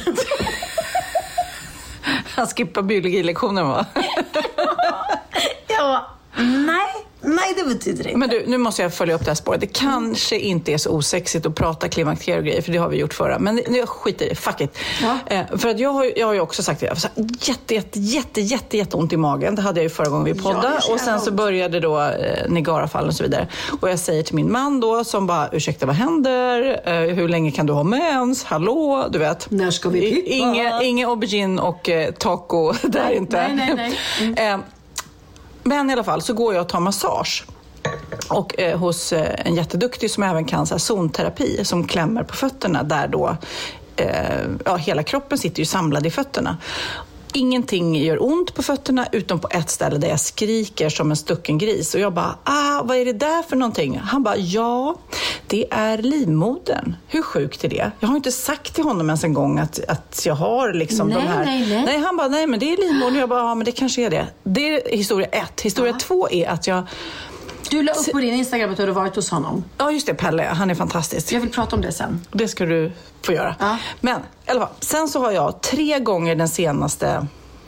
Han skippar biologilektionen, va? Ja, nej, det betyder det inte. Men du, nu måste jag följa upp det här spåret. Det kanske inte är så osexigt att prata klimakterier och grejer, för det har vi gjort förra. Men jag skiter i det, fuck it. Ja. För att jag har ju också sagt det. Jätteont i magen. Det hade jag ju förra gången vi poddade. Och sen så började då Nigarafallen och så vidare. Och jag säger till min man då, som bara, ursäkta, vad händer? Hur länge kan du ha mens? Hallå, du vet. När ska vi pippa? Inga aubergine och taco där inte. Nej. Men i alla fall så går jag och tar massage. Och hos en jätteduktig som även kan så här, zonterapi som klämmer på fötterna. Där då hela kroppen sitter ju samlad i fötterna. Ingenting gör ont på fötterna utom på ett ställe där jag skriker som en stucken gris. Och jag bara, vad är det där för någonting? Han bara, ja, det är livmodern. Hur sjukt är det? Jag har inte sagt till honom ens en gång att jag har liksom de här. Nej, han bara, nej men det är livmodern. Jag bara, ja men det kanske är det. Det är historia 1. Historia 2 är att jag... Du la upp på din Instagram att du hade varit hos honom. Ja, just det, Pelle. Han är fantastisk. Jag vill prata om det sen. Det ska du få göra. Ja. Men i alla fall, sen så har jag 3 gånger den senaste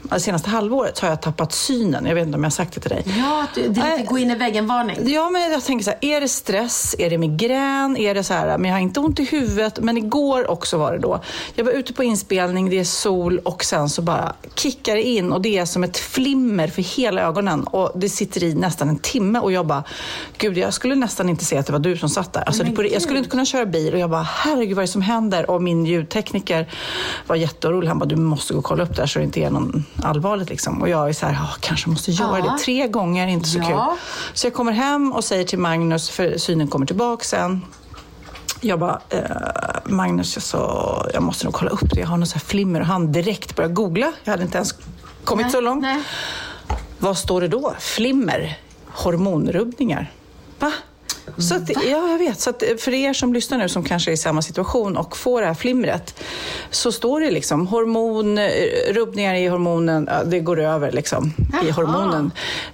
senaste halvåret så har jag tappat synen. Jag vet inte om jag har sagt det till dig. Ja, det är lite gå in i väggen-varning. Ja, men jag tänker så här, är det stress? Är det migrän? Är det så här, men jag har inte ont i huvudet. Men igår också var det då. Jag var ute på inspelning, det är sol och sen så bara kickar det in. Och det är som ett flimmer för hela ögonen. Och det sitter i nästan en timme och jag bara, gud, jag skulle nästan inte se att det var du som satt där. Alltså, jag skulle inte kunna köra bil och jag bara, herregud vad är det som händer? Och min ljudtekniker var jätteorolig. Han bara, du måste gå och kolla upp där så det inte är någon allvarligt liksom. Och jag är så här, kanske måste göra det 3 gånger, inte så kul. Så jag kommer hem och säger till Magnus, för synen kommer tillbaka sen. Jag bara, Magnus, jag måste nog kolla upp det. Jag har någon så här flimmer och han direkt började googla. Jag hade inte ens kommit så långt. Nej. Vad står det då? Flimmer, hormonrubbningar. Va? Så att, ja, jag vet. Så att för er som lyssnar nu som kanske är i samma situation och får det här flimret så står det liksom hormonrubbningar i hormonen, det går över liksom i hormonen.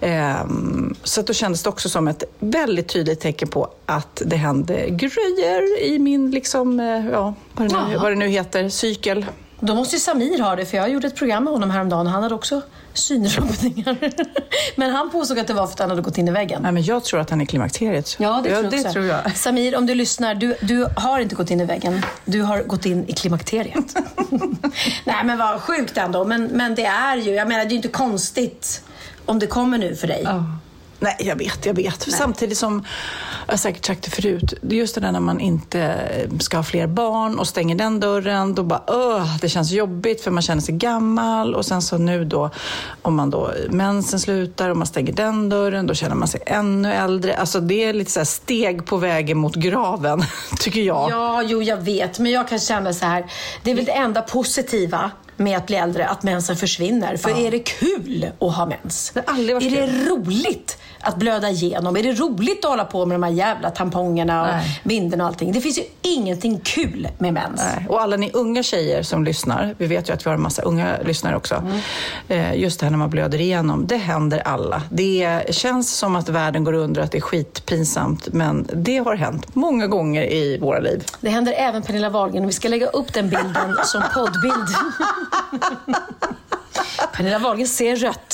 Så att då kändes det också som ett väldigt tydligt tecken på att det hände grejer i min liksom, vad det nu heter, cykel. Då måste ju Samir ha det, för jag gjorde ett program med honom häromdagen och han hade också synrubbningar. Men han påstod att det var för att han hade gått in i väggen. Nej, men jag tror att han är klimakteriet. Ja, det tror jag. Samir, om du lyssnar, du har inte gått in i väggen. Du har gått in i klimakteriet. Nej, men vad sjukt ändå. Men det är ju, jag menar, det är ju inte konstigt om det kommer nu för dig. Nej, jag vet. Nej. Samtidigt som jag säkert sagt det förut, det är just det där när man inte ska ha fler barn och stänger den dörren, då bara, det känns jobbigt för man känner sig gammal. Och sen så nu då, om man då mensen slutar och man stänger den dörren, då känner man sig ännu äldre. Alltså det är lite så här steg på vägen mot graven, tycker jag. Ja, jag vet, men jag kan känna så här, det är väl det enda positiva med att bli äldre, att mensen försvinner. För är det kul att ha mens? Det har aldrig varit kul. Det roligt att blöda igenom? Är det roligt att hålla på med de här jävla tampongerna och binden och allting? Det finns ju ingenting kul med mens. Nej. Och alla ni unga tjejer som lyssnar, vi vet ju att vi har en massa unga lyssnare också. Just det här när man blöder igenom, det händer alla. Det känns som att världen går under, att det är skitpinsamt, men det har hänt många gånger i våra liv. Det händer även Pernilla Wahlgren och vi ska lägga upp den bilden som poddbild. Pernilla Wahlgren ser rött.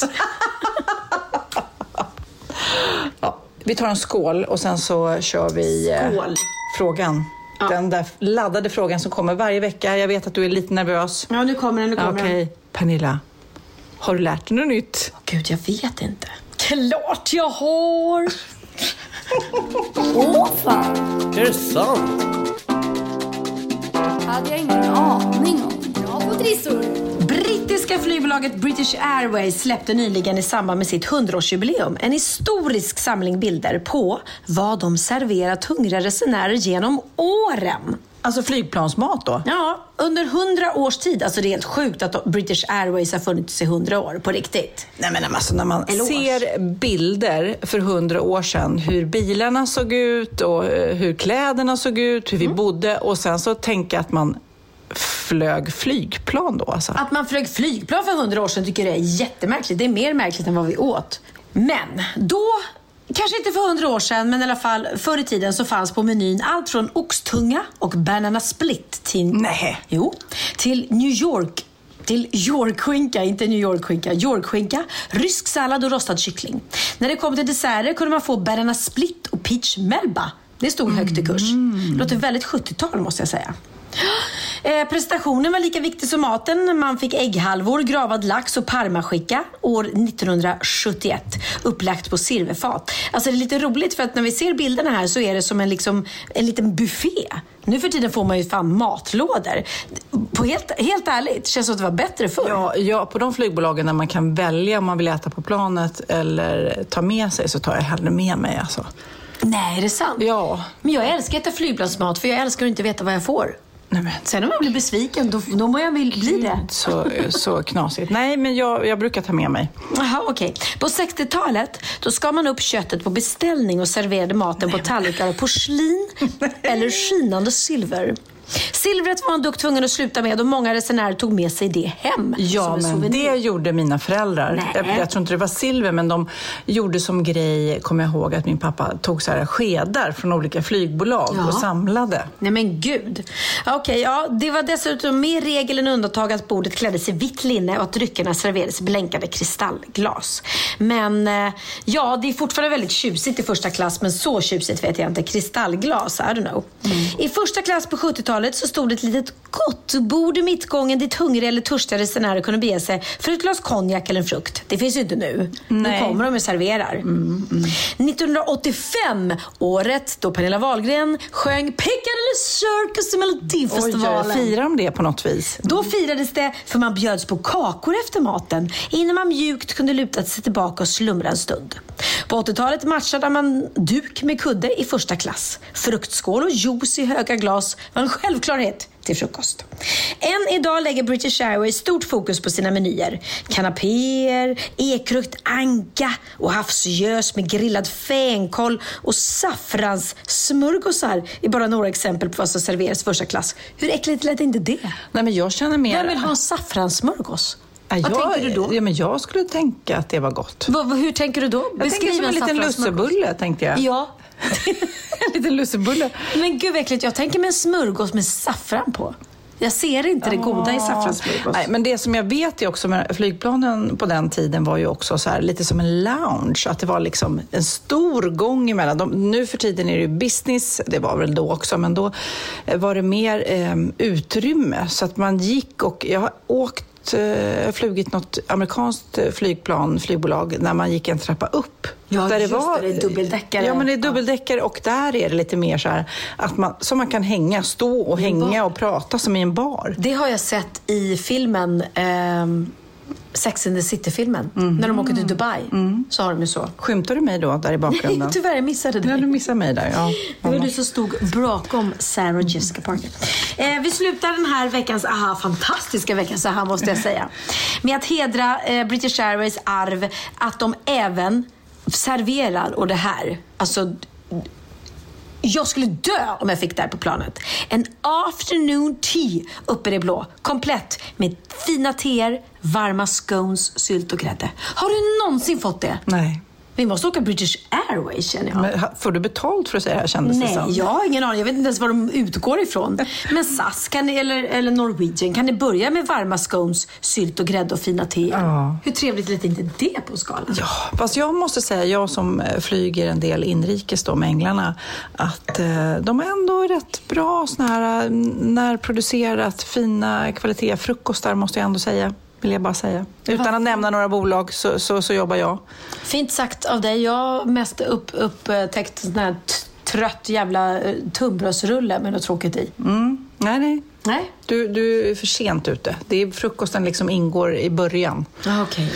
Ja, vi tar en skål och sen så kör vi frågan. Ja. Den där laddade frågan som kommer varje vecka. Jag vet att du är lite nervös. Ja, nu kommer den. Okej, Pernilla. Har du lärt dig något nytt? Gud, jag vet inte. Klart jag har! Fan. Är det sant? Hade jag ingen aning om. Bra på trissor. Brittiska flygbolaget British Airways släppte nyligen i samband med sitt 100-årsjubileum en historisk samling bilder på vad de serverat hungriga resenärer genom åren. Alltså flygplansmat då? Ja, under 100 års tid. Alltså det är helt sjukt att British Airways har funnits i 100 år, på riktigt. Nej, men alltså när man ser bilder för 100 år sedan, hur bilarna såg ut och hur kläderna såg ut, hur vi bodde, och sen så tänka att man flög flygplan då alltså. Att man flög flygplan för 100 år sedan tycker jag är jättemärkligt. Det är mer märkligt än vad vi åt. Men då, kanske inte för 100 år sedan, men i alla fall förr i tiden så fanns på menyn allt från oxtunga och banana split till New York. Till Yorkskinka, inte New York-skinka, Yorkskinka, rysk sallad och rostad kyckling. När det kom till desserter kunde man få banana split och peach melba. Det stod högt i kurs. Det låter väldigt 70-tal måste jag säga. Presentationen var lika viktig som maten. Man fick ägghalvor, gravad lax och parmaskinka år 1971 upplagt på silverfat. Alltså det är lite roligt för att när vi ser bilderna här så är det som en liten buffé. Nu för tiden får man ju fan matlådor. På helt ärligt, känns det att det var bättre förr. Ja, på de flygbolagen när man kan välja om man vill äta på planet eller ta med sig, så tar jag hellre med mig alltså. Nej, är det sant? Ja. Men jag älskar att äta flygplansmat för jag älskar att inte veta vad jag får. Nej, men. Sen om jag blir besviken, då må jag väl bli det. Så knasigt. Nej, men jag brukar ta med mig. Jaha, okej. På 60-talet, då skar man upp köttet på beställning och serverade maten på tallrikar av porslin eller skinande silver. Silvret var han dock tvungen att sluta med och många resenärer tog med sig det hem. Ja, men det gjorde mina föräldrar. Jag tror inte det var silver, men de gjorde som grej, kommer jag ihåg, att min pappa tog så här skedar från olika flygbolag och samlade. Nej men gud. Okej, ja, det var dessutom mer regel än undantag att bordet kläddes i vitt linne och att dryckerna serverades i blänkade kristallglas. Men ja, det är fortfarande väldigt tjusigt i första klass, men så tjusigt vet jag inte. Kristallglas, I don't know. I första klass på 70-talet så stod ett litet gott bord i mittgången dit hungriga eller törstiga resenärer kunde bege sig för ett glas konjak eller en frukt. Det finns ju inte nu. Nu kommer de och serverar. 1985, året då Pernilla Wahlgren sjöng Piccadilly Circus i Melodifestivalen. Firar de det på något vis? Då firades det för man bjöds på kakor efter maten innan man mjukt kunde luta sig tillbaka och slumra en stund. På 80-talet matchade man duk med kudde i första klass. Fruktskål och juice i höga glas var en självklarhet till frukost. Än idag lägger British Airways stort fokus på sina menyer. Kanapéer, ekrukt anka och havsgös med grillad fänkål och saffrans smörgåsar är bara några exempel på vad som serveras första klass. Hur äckligt lät inte det? Nej, men jag känner mer... Vem vill ha en saffranssmörgås? Vad tänker du då? Ja, men jag skulle tänka att det var gott. Hur tänker du då? Jag tänker som en liten lussebulle, tänkte jag. Ja. En liten lussebulle. Men gud, verkligen, jag tänker med en smörgås med saffran på. Jag ser inte det goda i saffransmörgås. Nej, men det som jag vet är också med flygplanen på den tiden var ju också så här, lite som en lounge. Att det var liksom en stor gång emellan. Nu för tiden är det ju business, det var väl då också. Men då var det mer utrymme. Så att man gick och... Jag har flugit något amerikanskt flygbolag när man gick en trappa upp. Ja, där just det är dubbeldäckare. Ja, men det är dubbeldäckare och där är det lite mer så här att man kan stå och hänga och prata som i en bar. Det har jag sett i filmen Sex and the City-filmen. När de åker till Dubai så har de ju så. Skymtar du mig då där i bakgrunden? Nej, tyvärr, jag missade det. Ja, du missade mig där, ja. Det var du som stod bakom Sarah Jessica Parker. Vi slutar den här veckans fantastiska veckans måste jag säga, med att hedra British Airways arv, att de även serverar, och det här, alltså... Jag skulle dö om jag fick det här på planet. En afternoon tea uppe i det blå. Komplett med fina teer, varma scones, sylt och grädde. Har du någonsin fått det? Nej. Vi måste åka British Airways, känner jag. Men får du betalt för att säga det här, kändes det som? Nej, jag har ingen aning. Jag vet inte ens var de utgår ifrån. Men SAS eller Norwegian, kan det börja med varma scones, sylt och grädde och fina teer? Ja. Hur trevligt lät inte det på skalan? Ja, fast jag måste säga, jag som flyger en del inrikes då med änglarna, att de är ändå rätt bra såna här närproducerat, fina kvalitet frukostar, måste jag ändå säga. Vill jag bara säga. Utan att nämna några bolag så jobbar jag. Fint sagt av dig. Jag har mest upptäckt sån här trött jävla tunnbrödsrulle med något tråkigt i. Nej. Du är för sent ute. Det är frukosten liksom ingår i början. Okej.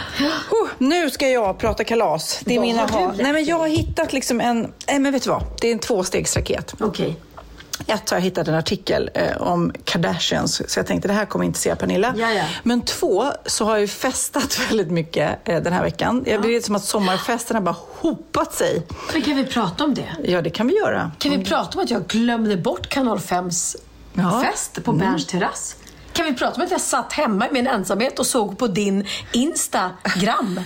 Nu ska jag prata kalas. Det är Nej, men jag har hittat liksom men vet du vad? Det är en 2-stegsraket. Okej. Ett, har jag hittat en artikel om Kardashians, så jag tänkte det här kommer intressera Pernilla. Ja. Men 2, så har jag ju festat väldigt mycket den här veckan. Det är som att sommarfesterna bara hopat sig. Men kan vi prata om det? Ja, det kan vi göra. Kan vi prata om att jag glömde bort Kanal 5s fest på Berns terrass? Kan vi prata om att jag satt hemma i min ensamhet och såg på din Instagram?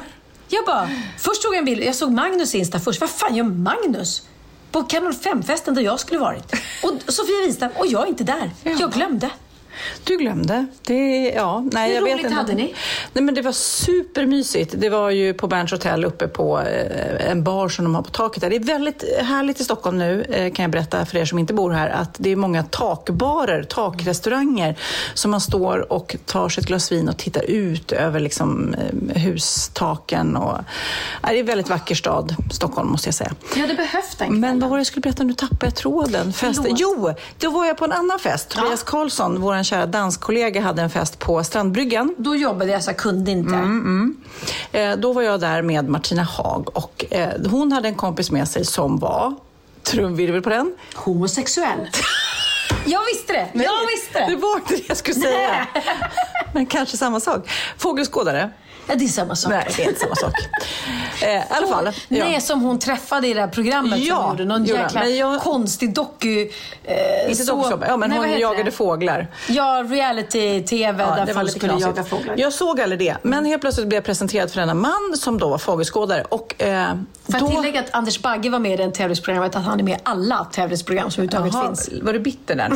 Först tog jag en bild, jag såg Magnus Insta först. Vad fan gör Magnus? På Kanal 5-festen där jag skulle varit. Och Sofia Wistam, och jag är inte där. Ja. Jag glömde. Du glömde. Hur roligt hade ni? Nej, men det var supermysigt. Det var ju på Berns hotell uppe på en bar som de har på taket där. Det är väldigt härligt i Stockholm nu, kan jag berätta för er som inte bor här, att det är många takbarer, takrestauranger som man står och tar sig ett glas vin och tittar ut över liksom hustaken. Det är en väldigt vacker stad, Stockholm, måste jag säga. Ja, det behövs den. Men vad var det jag skulle berätta? Nu tappade jag tråden. Jo, då var jag på en annan fest. Tobias Karlsson, vår kära danskollega, hade en fest på Strandbryggan. Då jobbade jag, så kunde inte. Då var jag där med Martina Haag och hon hade en kompis med sig som var, trumvirvel på den, homosexuell. Jag visste det. Det var inte det jag skulle säga. Men kanske samma sak. Fågelskådare. Ja, det är samma sak. Nej, det är inte samma sak. I alla fall. Ja. Nej, som hon träffade i det här programmet som gjorde någon jäkla konstig doku. Hon jagade fåglar. Ja, reality-tv där folk skulle jaga fåglar. Jag såg aldrig det. Men helt plötsligt blev jag presenterad för denna man som då var fågelskådare. Och, för att tillägga att Anders Bagge var med i den tävlingsprogrammet, att han är med i alla tävlingsprogram som överhuvudtaget finns. Var du bitter där nu?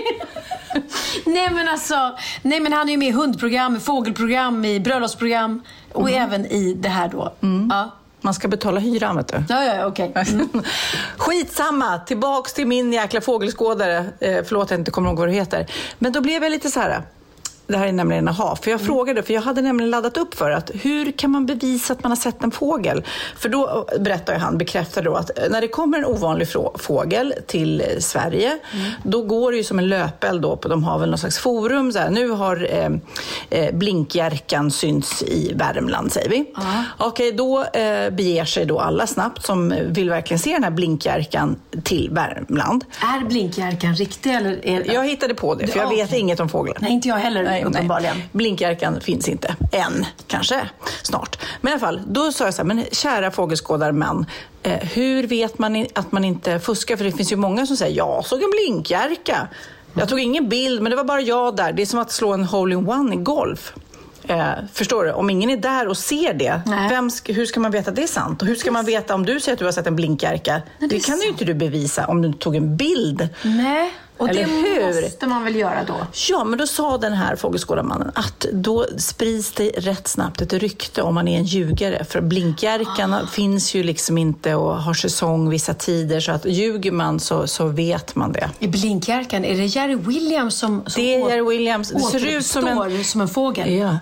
Nej men han är ju med i hundprogram, i fågelprogram, i bröllopsprogram och även i det här då. Ja. Man ska betala hyran, vet du. Ja, okej. Skitsamma, tillbaks till min jäkla fågelskådare. Förlåt, jag inte kommer ihåg vad det heter. Men då blev jag lite så här. Det här är nämligen för jag frågade, för jag hade nämligen laddat upp för att hur kan man bevisa att man har sett en fågel? För då bekräftade då att när det kommer en ovanlig fågel till Sverige, då går det ju som en löpeld då, de har väl någon slags forum så här, nu har blinkjärkan synts i Värmland, säger vi. Okej, då beger sig då alla snabbt som vill verkligen se den här blinkjärkan till Värmland. Är blinkjärkan riktig eller Jag hittade på det, för jag vet inget om fåglar. Nej, inte jag heller. Nej. Blinkjärkan finns inte än, kanske snart. Men i alla fall, då sa jag så här, men kära fågelskådarmän, hur vet man att man inte fuskar? För det finns ju många som säger, jag såg en blinkjärka. Jag tog ingen bild, men det var bara jag där. Det är som att slå en hole-in-one i golf. Förstår du? Om ingen är där och ser det, hur ska man veta att det är sant? Och hur ska man veta om du säger att du har sett en blinkjärka? Det kan ju inte du bevisa om du tog en bild. Nej. Och eller det måste man väl göra då? Ja, men då sa den här fågelskådarmannen att då sprids det rätt snabbt ett rykte om man är en ljugare. För blinkjärkarna finns ju liksom inte och har säsong vissa tider, så att ljuger man så vet man det. I blinkjärkan, är det Jerry Williams som det är Jerry Williams. Det ser ut som en fågel. Ja.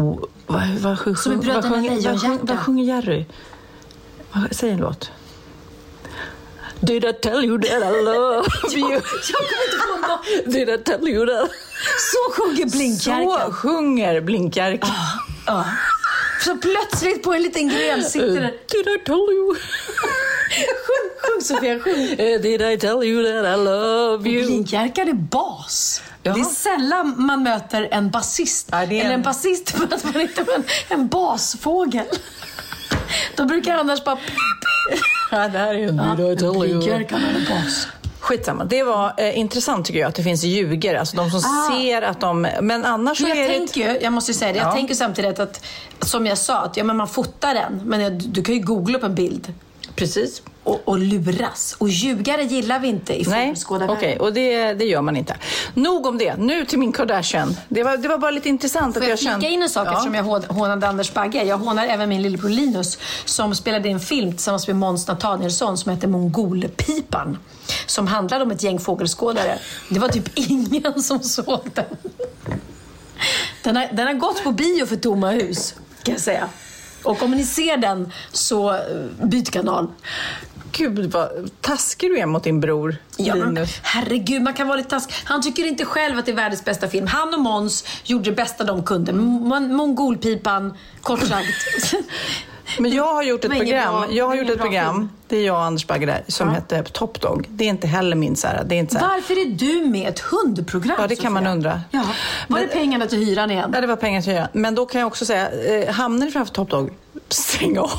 Vad sjunger Jerry? Säg en låt. Did I tell you that I love you? Jag kommer inte på något. Did I tell you that? Så sjunger blinkjärkan. Så sjunger blinkjärkan. Så plötsligt på en liten gren sitter det. Did I tell you? Sjung Sofia, sjung. Did I tell you that I love you? Blinkjärkan är bas. Ja. Det är sällan man möter en basist. Eller en basist möter man inte, men en basfågel. Då brukar annars bara ja, det här är ju blinkjärkan är en bas. Skitsamma. Det var intressant tycker jag att det finns ljugare, alltså de som ser att de, men annars så är jag måste ju säga det, jag tänker samtidigt att, som jag sa, att man fotar den, men du kan ju googla upp en bild. Precis. Och luras. Och ljugare gillar vi inte i fågelskådarvärlden. Okej, och det gör man inte. Nog om det. Nu till min Kardashian. Det var bara lite intressant att jag kände. Får jag in en sak eftersom jag hånade Anders Bagge. Jag hånar även min lillebror Linus som spelade en film tillsammans med Måns Nathanielsson som heter Mongolpipan. Som handlade om ett gäng fågelskådare. Det var typ ingen som såg den. Den har gått på bio för tomma hus, kan jag säga. Och om ni ser den så byt kanal. Gud, vad taskig du är mot din bror, Linus. Herregud, man kan vara lite taskig. Han tycker inte själv att det är världens bästa film. Han och Måns gjorde det bästa de kunde. Mongolpipan, kort sagt. Men jag har gjort ett program. Det är jag och Anders Bagge där, som heter Top Dog. Det är inte heller min Sara. Det är inte så här. Varför är du med ett hundprogram? Ja, det kan man undra. Ja. Var det pengarna till hyran igen? Ja, det var pengar till hyran. Men då kan jag också säga, hamnar ni framför Top Dog, stäng av.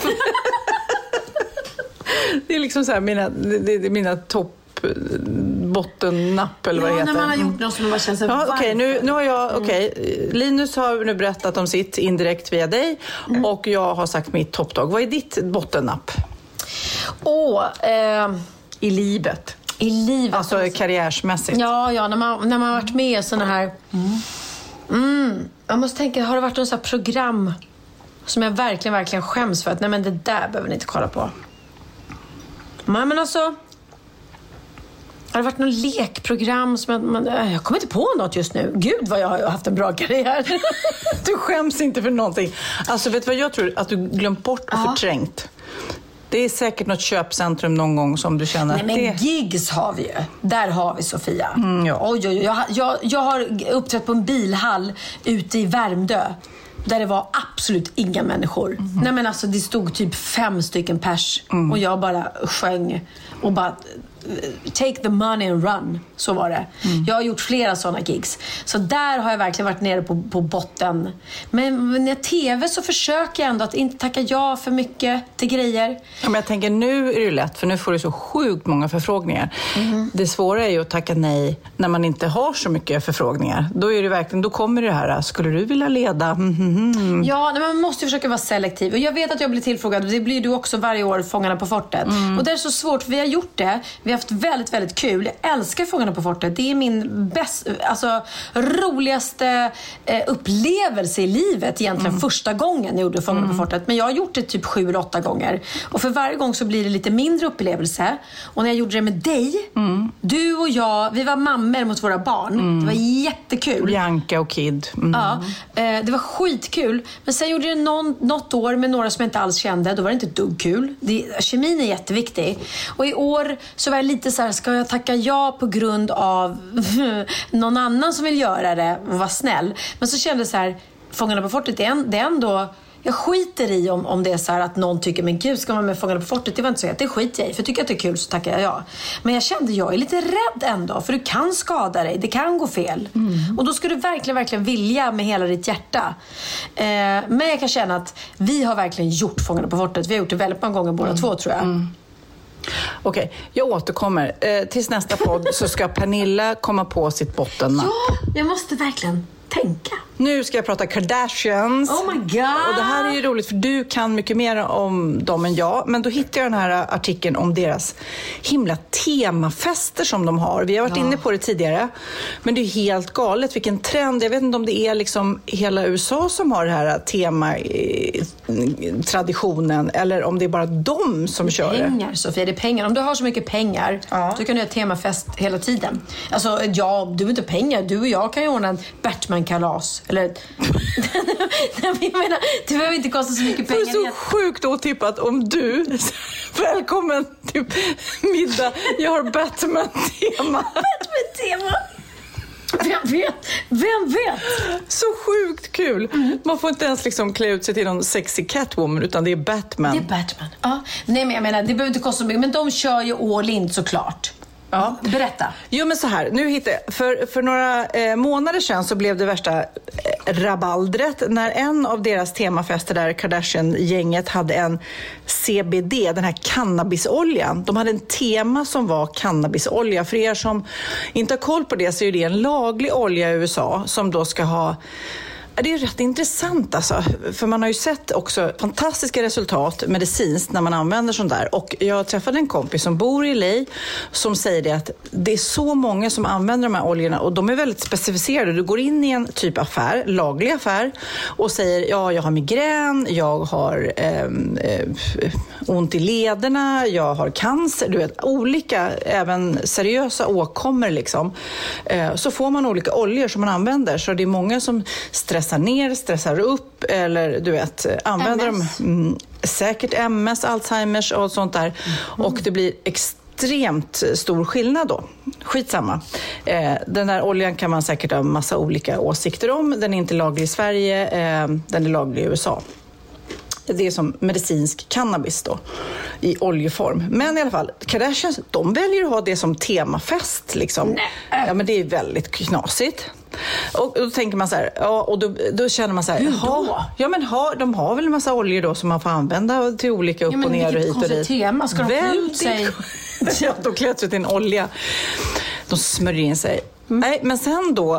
Det är liksom så här mina bottennapp eller vad det heter. När man har gjort något som bara känns Linus har nu berättat om sitt indirekt via dig och jag har sagt mitt toppdag. Vad är ditt bottennapp? I livet. I livet. Alltså karriärsmässigt. Ja, när man har varit med i såna här jag måste tänka, har det varit något sånt här program som jag verkligen skäms för att nej men det där behöver ni inte kolla på. Men alltså, har det varit någon lekprogram som jag kommer inte på något just nu. Gud vad jag har haft en bra karriär. Du skäms inte för någonting. Alltså vet du vad jag tror? Att du glömt bort och förträngt. Det är säkert något köpcentrum någon gång som du känner. Nej, men gigs har vi ju. Där har vi Sofia. Jag har uppträtt på en bilhall ute i Värmdö. Där det var absolut inga människor. Nej men alltså det stod typ 5 stycken pers. Och jag bara sjöng och bara take the money and run. Så var det. Jag har gjort flera sådana gigs. Så där har jag verkligen varit nere på botten. Men när jag tv så försöker jag ändå att inte tacka ja för mycket till grejer. Ja, men jag tänker nu är det lätt, för nu får du så sjukt många förfrågningar. Det svåra är ju att tacka nej när man inte har så mycket förfrågningar. Då är det verkligen, då kommer det här, skulle du vilja leda? Ja, men man måste ju försöka vara selektiv. Och jag vet att jag blir tillfrågad, och det blir du också varje år, Fångarna på fortet. Och det är så svårt, för vi har gjort det. Vi har haft väldigt, väldigt kul. Jag älskar Fångarna på fortet. Det är min roligaste upplevelse i livet egentligen första gången jag gjorde Fångarna på fortet. Men jag har gjort det typ 7 eller 8 gånger. Och för varje gång så blir det lite mindre upplevelse. Och när jag gjorde det med dig, du och jag, vi var mammor mot våra barn. Det var jättekul. Bianca och Kid. Ja, det var skitkul. Men sen gjorde jag något år med några som jag inte alls kände. Då var det inte dugg kul. Kemin är jätteviktig. Och i år så var jag lite så här, ska jag tacka ja på grund av någon annan som vill göra det och vara snäll. Men så kände jag så här, Fångarna på fortet, det är ändå, jag skiter i om det är så här att någon tycker, men gud, ska man med Fångarna på fortet? Det var inte så att det skiter jag i, för tycker jag att det är kul så tackar jag ja. Men jag kände, jag är lite rädd ändå, för du kan skada dig, det kan gå fel. Och då ska du verkligen vilja med hela ditt hjärta. Men jag kan känna att vi har verkligen gjort Fångarna på fortet. Vi har gjort det väldigt många gånger båda två, tror jag. Okej, jag återkommer. Tills nästa podd så ska Pernilla komma på sitt bottennapp. Ja, jag måste verkligen tänka. Nu ska jag prata Kardashians. Oh my god! Och det här är ju roligt, för du kan mycket mer om dem än jag. Men då hittade jag den här artikeln om deras himla temafester som de har. Vi har varit inne på det tidigare. Men det är helt galet, vilken trend. Jag vet inte om det är liksom hela USA som har det här tema-traditionen. Eller om det är bara de som kör det. Pengar, Sofia, det är pengar. Om du har så mycket pengar, så kan du ha temafest hela tiden. Alltså, ja, du har inte pengar. Du och jag kan ju ordna en Batman-kalas. Eller jag menar, det behöver inte kosta så mycket pengar. Det är så sjukt otippat om du välkommen till middag. Jag har Batman-tema. Batman-tema. Vem vet? Så sjukt kul. Man får inte ens liksom klä ut sig till någon sexy Catwoman, utan det är Batman. Det är Batman. Ja. Nej, men jag menar, det behöver inte kosta så mycket, men de kör ju all in såklart. Ja. Berätta. Jo, men så här, nu hittade jag, för några månader sedan så blev det värsta rabaldret när en av deras temafester där, Kardashian-gänget, hade en CBD, den här cannabisoljan. De hade en tema som var cannabisolja. För er som inte har koll på det så är det en laglig olja i USA som då ska ha... Det är rätt intressant alltså, för man har ju sett också fantastiska resultat medicinskt när man använder sånt där. Och jag träffade en kompis som bor i LA som säger det, att det är så många som använder de här oljorna och de är väldigt specificerade. Du går in i en typ affär, laglig affär, och säger, ja, jag har migrän, jag har ont i lederna, jag har cancer, du vet, olika, även seriösa åkommor liksom. Så får man olika oljor som man använder, så det är många som stressar upp, eller du vet, använder dem, säkert MS, Alzheimers och sånt där. Och det blir extremt stor skillnad då. Skitsamma. Den där oljan kan man säkert ha massa olika åsikter om. Den är inte laglig i Sverige, den är laglig i USA. Det är som medicinsk cannabis då, i oljeform. Men i alla fall, Kardashians, de väljer att ha det som temafest liksom. Nej. Ja, men det är väldigt knasigt. Och då tänker man så här, ja, och då känner man så här, ja, men de har väl en massa oljor då som man får använda till olika upp och ner och hit och dit. Tema, ska de klä ut sig? Ja, de klär ut sig till en olja. De smörjer in sig. Nej, men sen då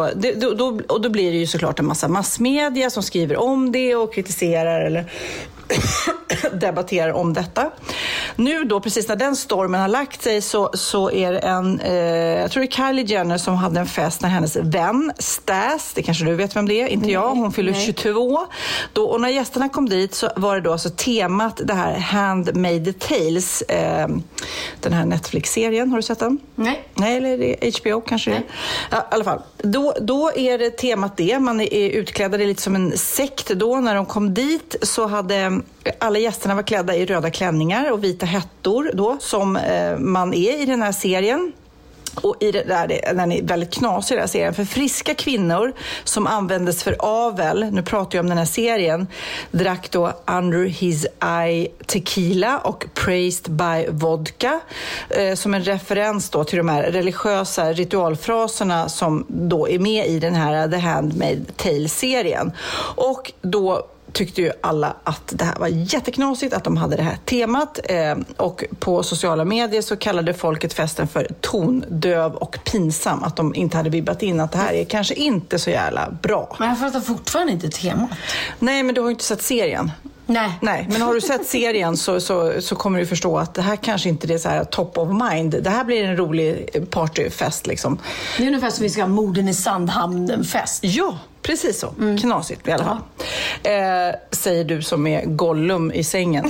då blir det ju såklart en massa massmedia som skriver om det och kritiserar eller debatterar om detta. Nu då, precis när den stormen har lagt sig, så är det jag tror det är Kylie Jenner som hade en fest när hennes vän Stas, det kanske du vet vem det är, inte jag, hon fyller 22 då, och när gästerna kom dit så var det då alltså temat det här Handmaid's Tales, den här Netflix-serien, har du sett den? Nej, eller det är HBO kanske. Ja, i alla fall, då är det temat det, man är utklädda, det är lite som en sekt då. När de kom dit så hade alla gästerna var klädda i röda klänningar och vita hättor då, som man är i den här serien. Och i den är väldigt knasig, den här serien. För friska kvinnor som användes för avel, nu pratar jag om den här serien, drack då Under His Eye Tequila och Praised by Vodka, som en referens då till de här religiösa ritualfraserna som då är med i den här The Handmaid's Tale-serien. Och då tyckte ju alla att det här var jätteknasigt, att de hade det här temat. Och på sociala medier så kallade folket festen för tondöv och pinsam. Att de inte hade vibbat in att det här är kanske inte så jävla bra. Men jag fattar fortfarande inte temat. Nej, men du har ju inte sett serien. Nej, men har du sett serien så kommer du förstå att det här kanske inte är så här top of mind. Det här blir en rolig partyfest liksom. Det är ungefär som vi ska ha Morden i Sandhamnen-fest. Ja, precis så. Knasigt i alla fall. Säger du som är Gollum i sängen.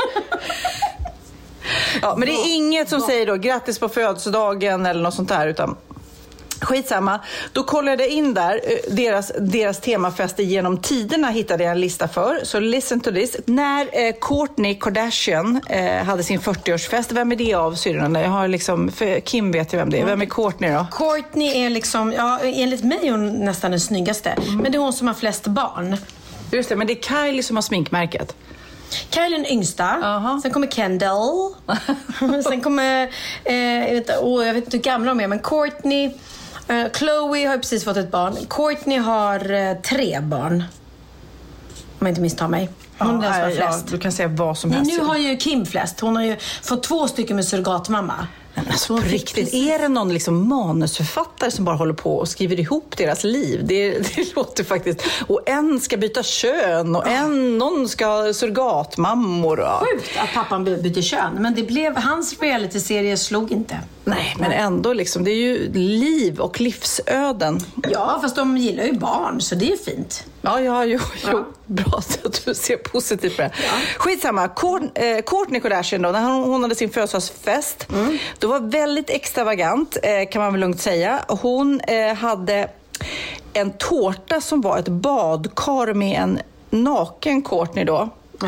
Ja, men det är inget som säger då grattis på födelsedagen eller något sånt där, utan skitsamma. Då kollade jag in där deras temafester genom tiderna, hittade jag en lista för. Så listen to this. När Kourtney Kardashian hade sin 40-årsfest, vem är det av syrrorna? Jag har liksom, för Kim vet ju vem det är. Vem är Kourtney då? Kourtney är liksom, ja, enligt mig är hon nästan den snyggaste. Men det är hon som har flest barn. Just det, men det är Kylie som har sminkmärket. Kylie är den yngsta. Sen kommer Kendall. Sen kommer, jag vet inte hur gamla de är, men Kourtney. Chloe har precis fått ett barn. Kourtney har 3 barn. Om jag inte misstar mig. Hon är flest. Du kan säga vad som helst. Nu har ju Kim flest. Hon har ju fått 2 stycken med surrogatmamma. Men alltså, på riktigt, är det någon liksom manusförfattare som bara håller på och skriver ihop deras liv? Det låter faktiskt... Och en ska byta kön och någon ska ha surrogatmammor. Sjukt att pappan byter kön. Men det blev, hans reality-serie slog inte. Nej, men ändå liksom, det är ju liv och livsöden. Ja, fast de gillar ju barn, så det är fint. Ja. Bra att du ser positivt på det. Ja. Skitsamma, Kourtney Kardashian då, när hon hade sin födelsedagsfest, då var väldigt extravagant, kan man väl lugnt säga. Hon hade en tårta som var ett badkar med en naken Kourtney då.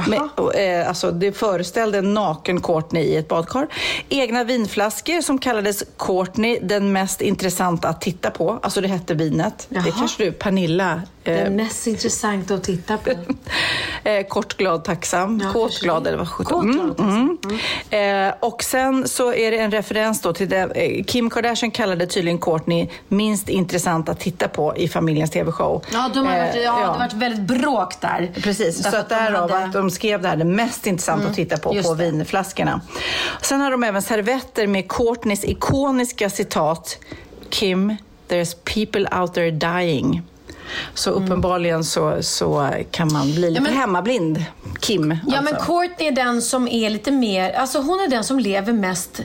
Alltså det föreställde en naken Kourtney i ett badkar. Egna vinflaskor som kallades Kourtney den mest intressanta att titta på. Alltså det hette vinet. Det kanske du, Pernilla. Den mest intressanta att titta på. Kort, glad, tacksam. Kåt, glad eller vad sjutton. Och sen så är det en referens då till det. Kim Kardashian kallade tydligen Kourtney minst intressant att titta på i familjens tv-show. Ja, det har varit väldigt bråk där. Precis, så att därav att de skrev det här, det mest intressant att titta på vinflaskorna. Sen har de även servetter med Kourtneys ikoniska citat: Kim, there's people out there dying. Så uppenbarligen så kan man bli lite hemmablind, Kim. Ja, men Kourtney är den som är lite mer, alltså hon är den som lever mest,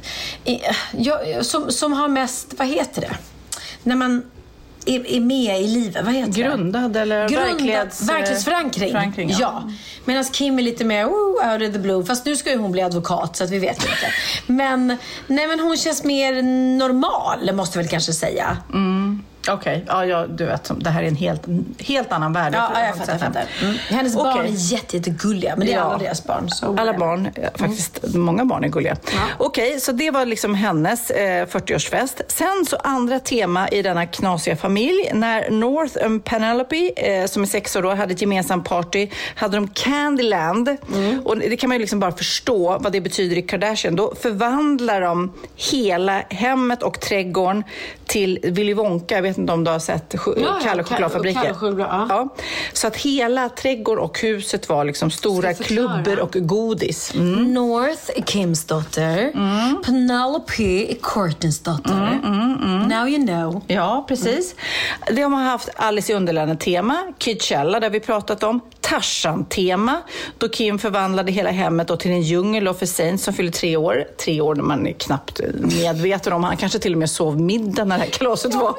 som har mest, vad heter det? När man är med i livet, vad heter Grundad det? Eller verklighetsförankring. Ja. Medan Kim är lite mer out of the blue. Fast nu ska ju hon bli advokat, så att vi vet inte. Men hon känns mer normal, måste jag väl kanske säga. Okej, ja, du vet, det här är en helt annan värld. Ja, jag fattar. Hennes barn är jättegulliga, men det är alla deras barn. Så alla barn, faktiskt många barn är gulliga. Okej, så det var liksom hennes 40-årsfest. Sen så andra tema i denna knasiga familj. När North och Penelope, som är 6 år då, hade ett gemensamt party, hade de Candyland. Och det kan man ju liksom bara förstå vad det betyder i Kardashian. Då förvandlar de hela hemmet och trädgården till Willy Wonka. Jag vet inte om du har sett Kalle chokladfabriken. Ja. Så att hela trädgården och huset var liksom stora klubbor och godis. North är Kims dotter. Penelope är Kourtneys dotter. Now you know. Ja, precis. Det har man haft Alice i Underlandet-tema, Kidchella där vi pratat om, Tarzan-tema, då Kim förvandlade hela hemmet då till en djungel och för Saint som fyller 3 år. 3 år när man är knappt medveten om. Han kanske till och med sov middag när det här kalaset var.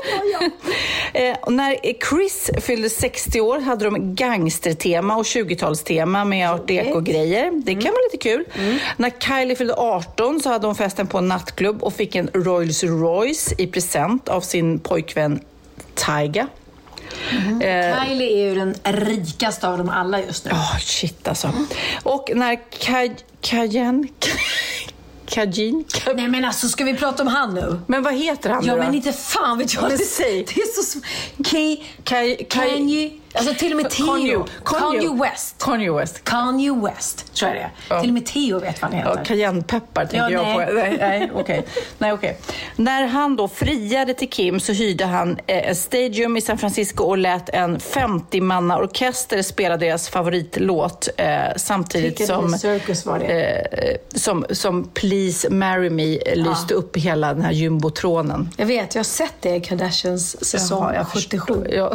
Och när Chris fyllde 60 år hade de gangstertema och 20-talstema med art deco-grejer. Det kan vara lite kul. När Kylie fyllde 18 så hade hon festen på en nattklubb och fick en Rolls Royce i present av sin pojkvän Tyga. Kylie är ju den rikaste av dem alla just nu. Shit alltså. Och när Kajin? Nej men alltså, ska vi prata om han nu? Men vad heter han Ja då? men inte fan vet jag. Men säg. Det är så Kanye. Alltså till och med Theo. Kanye West tror jag det är. Ja. Till och med Theo vet vad han heter. Ja, cayennepeppar tänker jag på. Nej, okej. När han då friade till Kim så hyrde han ett stadium i San Francisco och lät en 50-manna-orkester spela deras favoritlåt samtidigt som Please Marry Me lyste upp hela den här jumbotronen. Jag vet, jag har sett det i Kardashians säsong 77. Ja.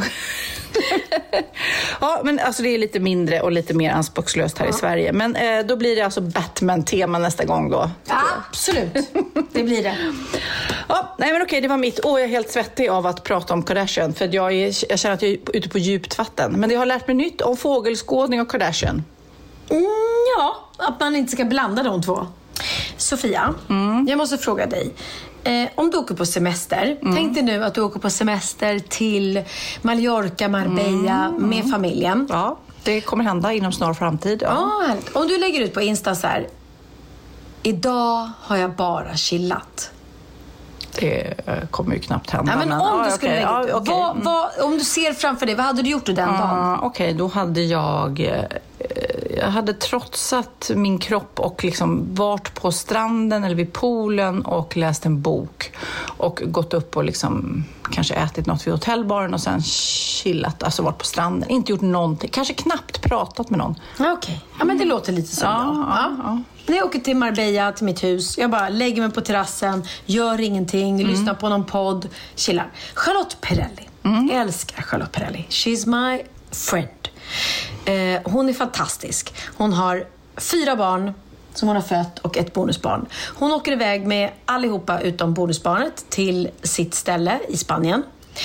Ja, men alltså det är lite mindre och lite mer anspråkslöst här i Sverige. Men då blir det alltså Batman-tema nästa gång då. Absolut, det blir det. Ja, nej men okej, det var mitt. Jag är helt svettig av att prata om Kardashian. För att jag känner att jag är ute på djupt vatten. Men jag har lärt mig nytt om fågelskådning och Kardashian. Ja, att man inte ska blanda de två. Sofia, jag måste fråga dig. Om du åker på semester, tänk dig nu att du åker på semester till Mallorca, Marbella med familjen. Ja, det kommer hända inom snar framtid. Ja, härligt. Om du lägger ut på Insta så här: idag har jag bara chillat. Det kommer ju knappt hända. Ja, men om du skulle lägga ut, om du ser framför dig, vad hade du gjort den dagen? Okej, då hade jag hade trotsat min kropp och liksom varit på stranden eller vid poolen och läst en bok och gått upp och liksom kanske ätit något vid hotellbaren och sen chillat, alltså varit på stranden, inte gjort någonting, kanske knappt pratat med någon. Okej, ja men det låter lite som jag. När jag åker till Marbella, till mitt hus, jag bara lägger mig på terrassen, gör ingenting, lyssnar på någon podd, chillar. Charlotte Perrelli, jag älskar Charlotte Perrelli. She's my friend. Hon är fantastisk. Hon har 4 barn som hon har fött och 1 bonusbarn. Hon åker iväg med allihopa utom bonusbarnet till sitt ställe i Spanien.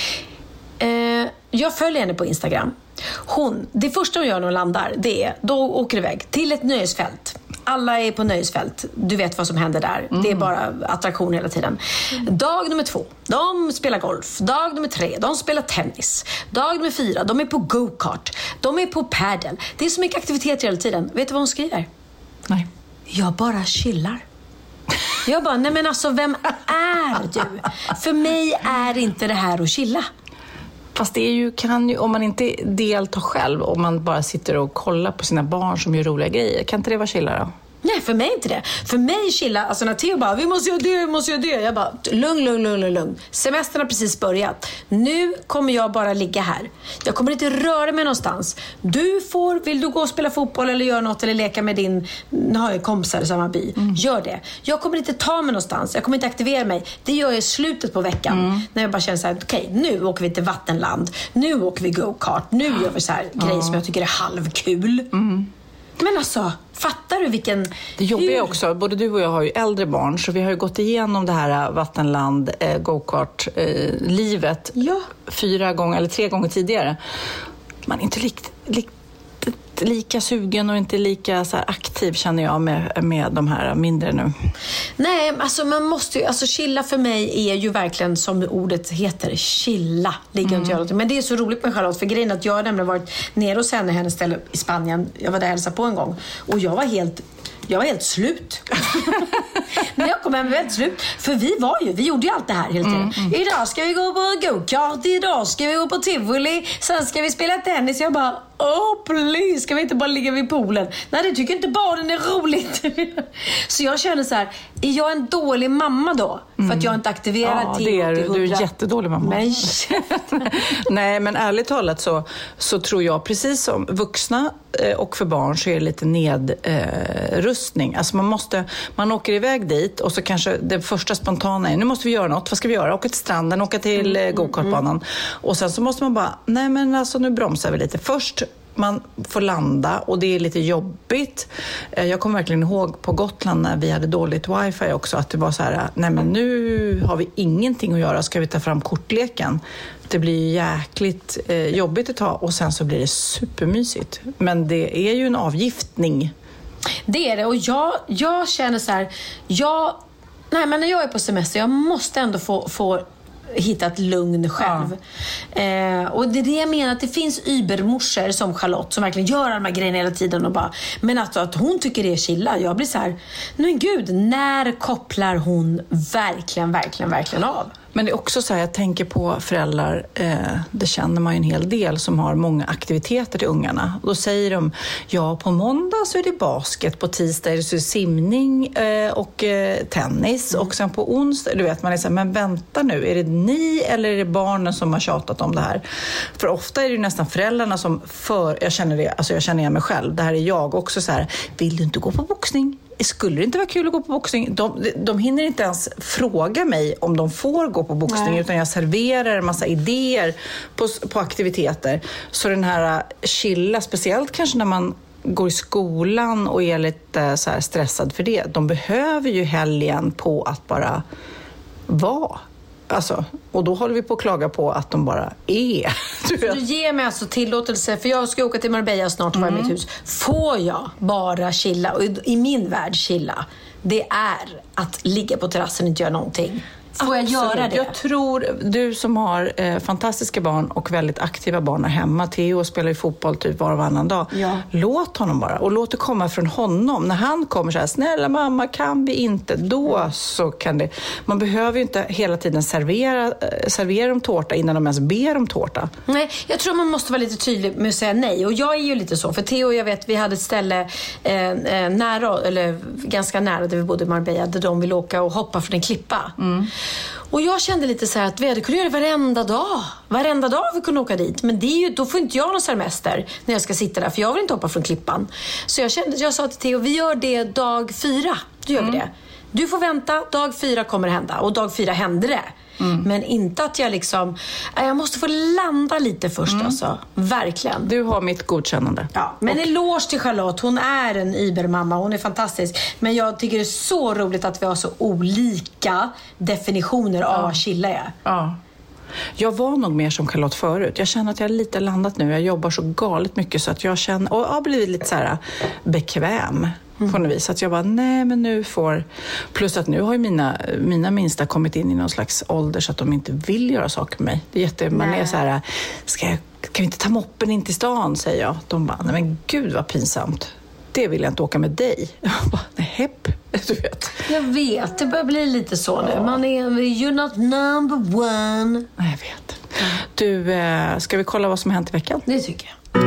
Jag följer henne på Instagram. Det första hon gör när hon landar, det är då åker iväg till ett nöjesfält. Alla är på nöjesfält. Du vet vad som händer där. Det är bara attraktion hela tiden. Dag nummer 2, de spelar golf. Dag nummer 3, de spelar tennis. Dag nummer 4, de är på go-kart. De är på paddle. Det är så mycket aktiviteter hela tiden. Vet du vad hon skriver? Nej. Jag bara chillar. Jag bara, nej men alltså, vem är du? För mig är inte det här att chilla. Fast det är ju, om man inte deltar själv, om man bara sitter och kollar på sina barn som gör roliga grejer, kan inte det vara chilla då? Nej, för mig inte det. För mig chilla, alltså när Theo bara, vi måste göra det. Jag bara, lugn. Semestern har precis börjat. Nu kommer jag bara ligga här. Jag kommer inte röra mig någonstans. Vill du gå och spela fotboll eller göra något eller leka med nu har jag kompisar i samma by. Gör det. Jag kommer inte ta mig någonstans. Jag kommer inte aktivera mig. Det gör jag i slutet på veckan. När jag bara känner så här, okej, nu åker vi till vattenland. Nu åker vi go-kart. Nu gör vi så här grejer som jag tycker är halvkul. Men alltså, fattar du vilken... Det jobbiga är också, både du och jag har ju äldre barn, så vi har ju gått igenom det här vattenland, go-kart-livet 4 gånger eller 3 gånger tidigare. Man är inte lika sugen och inte lika så här aktiv, känner jag, med de här mindre nu. Nej, alltså man måste ju, alltså chilla för mig är ju verkligen som ordet heter, chilla. Men det är så roligt med Charlotte, för grejen att jag har nämligen varit nere hos hennes ställe i Spanien. Jag var där och hälsade på en gång och jag var helt slut. När jag kom hem var jag helt slut. För vi gjorde ju allt det här hela tiden. Idag ska vi gå på go-kart, idag ska vi gå på tivoli, sen ska vi spela tennis. Jag bara, please, ska vi inte bara ligga vid poolen? Nej, det tycker inte barnen är roligt. Så jag känner så här, är jag en dålig mamma då? För att jag inte aktiverar till 100? Du är en jättedålig mamma. Men nej, men ärligt talat så tror jag, precis som vuxna och för barn, så är det lite nedrustning. Alltså man åker iväg dit och så kanske det första spontana är, nu måste vi göra något, vad ska vi göra? Åka till stranden, åka till go-kartbanan. Och sen så måste man bara, nej men alltså nu bromsar vi lite. Först man får landa och det är lite jobbigt. Jag kommer verkligen ihåg på Gotland när vi hade dåligt wifi också, att det var så här, nej men nu har vi ingenting att göra, ska vi ta fram kortleken? Det blir jäkligt jobbigt ett tag och sen så blir det supermysigt. Men det är ju en avgiftning. Det är det, och jag känner så här, men när jag är på semester, jag måste ändå få hittat lugn själv. Och det är det jag menar, att det finns übermorsor som Charlotte som verkligen gör de här grejerna hela tiden och bara, men att hon tycker det är chilla. Jag blir så här, men gud, när kopplar hon verkligen av? Men det är också så här, jag tänker på föräldrar, det känner man ju en hel del, som har många aktiviteter till ungarna. Och då säger de, ja, på måndag så är det basket, på tisdag är det så simning och tennis. Och sen på onsdag, du vet, man är så här, men vänta nu, är det ni eller är det barnen som har tjatat om det här? För ofta är det ju nästan föräldrarna som jag känner det, alltså jag känner igen mig själv. Det här är jag också så här, vill du inte gå på boxning? Skulle det inte vara kul att gå på boxning? De hinner inte ens fråga mig om de får gå på boxning. Nej. Utan jag serverar en massa idéer på aktiviteter. Så den här chilla, speciellt kanske när man går i skolan och är lite så här stressad för det. De behöver ju helgen på att bara vara. Alltså, och då håller vi på att klaga på att de bara är. Du ger mig alltså tillåtelse, för jag ska åka till Marbella snart och vara i mitt hus. Får jag bara chilla? Och i min värld chilla, det är att ligga på terrassen och inte göra någonting. Får jag göra det? Jag tror, du som har fantastiska barn och väldigt aktiva barn här hemma. Theo spelar ju fotboll typ var och varannan dag. Ja. Låt honom bara. Och låt det komma från honom. När han kommer så här, snälla mamma, kan vi inte? Då så kan det. Man behöver ju inte hela tiden servera dem tårta innan de ens ber om tårta. Nej, jag tror man måste vara lite tydlig med att säga nej. Och jag är ju lite så. För Theo, jag vet, vi hade ett ställe nära, eller ganska nära där vi bodde i Marbella, där de ville åka och hoppa från en klippa. Och jag kände lite så här att vi hade kunnat göra det varenda dag vi kunde åka dit, men det är ju, då får inte jag någon semester när jag ska sitta där, för jag vill inte hoppa från klippan. Så jag sa till Theo, vi gör det dag 4, då gör vi det. Du får vänta, dag 4 kommer det hända. Och dag 4 hände det. Men inte att jag liksom, jag måste få landa lite först alltså. Verkligen. Du har mitt godkännande. Ja, men eloge till Charlotte. Hon är en ibermamma, hon är fantastisk. Men jag tycker det är så roligt att vi har så olika definitioner av vad chilla är. Ja. Jag var nog mer som Charlotte förut. Jag känner att jag är lite landat nu. Jag jobbar så galet mycket så att jag känner, och jag har blivit lite så här bekväm på något vis. Att jag bara, nej men nu får... Plus att nu har ju mina minsta kommit in i någon slags ålder så att de inte vill göra saker med mig. Man är så här, kan vi inte ta moppen in till stan, säger jag. De bara, nej men gud vad pinsamt. Det vill jag inte åka med dig. Jag bara, nej hepp, du vet. Jag vet, det börjar bli lite så nu. Man är, you're not number one. Nej, jag vet. Du, ska vi kolla vad som har hänt i veckan? Det tycker jag.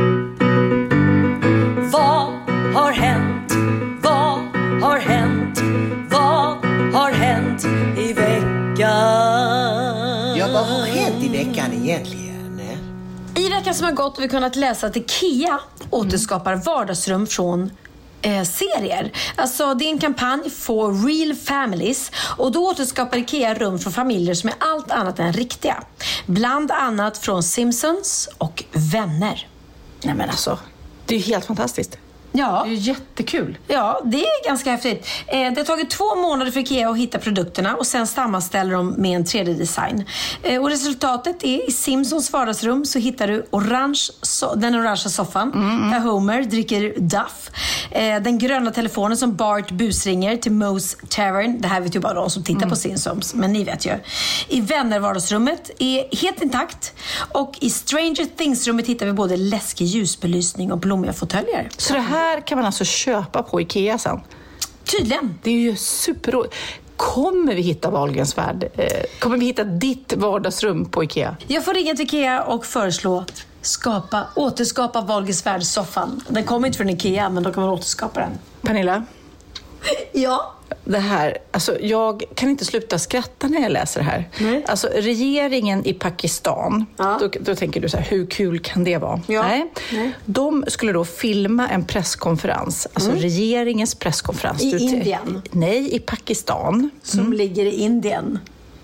Vad har hänt? Vad har hänt? Vad har hänt i veckan? Ja, vad har hänt i veckan egentligen? I veckan som har gått har vi kunnat läsa att IKEA återskapar vardagsrum från serier. Alltså det är en kampanj for real families, och då återskapar IKEA rum för familjer som är allt annat än riktiga. Bland annat från Simpsons och Vänner. Nej men alltså, det är ju helt fantastiskt. Ja. Det är jättekul. Ja, det är ganska häftigt. Det har tagit 2 månader för IKEA att hitta produkterna och sen sammanställer de med en 3D-design. Och resultatet är, i Simpsons vardagsrum så hittar du den orangea soffan där Homer dricker Duff. Den gröna telefonen som Bart busringer till Moe's Tavern. Det här vet ju bara de som tittar på Simpsons, men ni vet ju. I Vänner vardagsrummet är helt intakt. Och i Stranger Things-rummet hittar vi både läskig ljusbelysning och blommiga fåtöljer. Så det här kan man alltså köpa på IKEA sen? Tydligen. Det är ju superroligt. Kommer vi hitta Wahlgrens värld? Kommer vi hitta ditt vardagsrum på IKEA? Jag får ringa till IKEA och föreslå återskapa Wahlgrens värld-soffan. Den kommer inte från IKEA, men då kan man återskapa den. Pernilla? Ja? Det här, alltså jag kan inte sluta skratta när jag läser det här. Alltså regeringen i Pakistan, då tänker du så här, hur kul kan det vara? Ja. Nej. De skulle då filma en presskonferens, alltså regeringens presskonferens. I Indien? Nej, i Pakistan. Som ligger i Indien.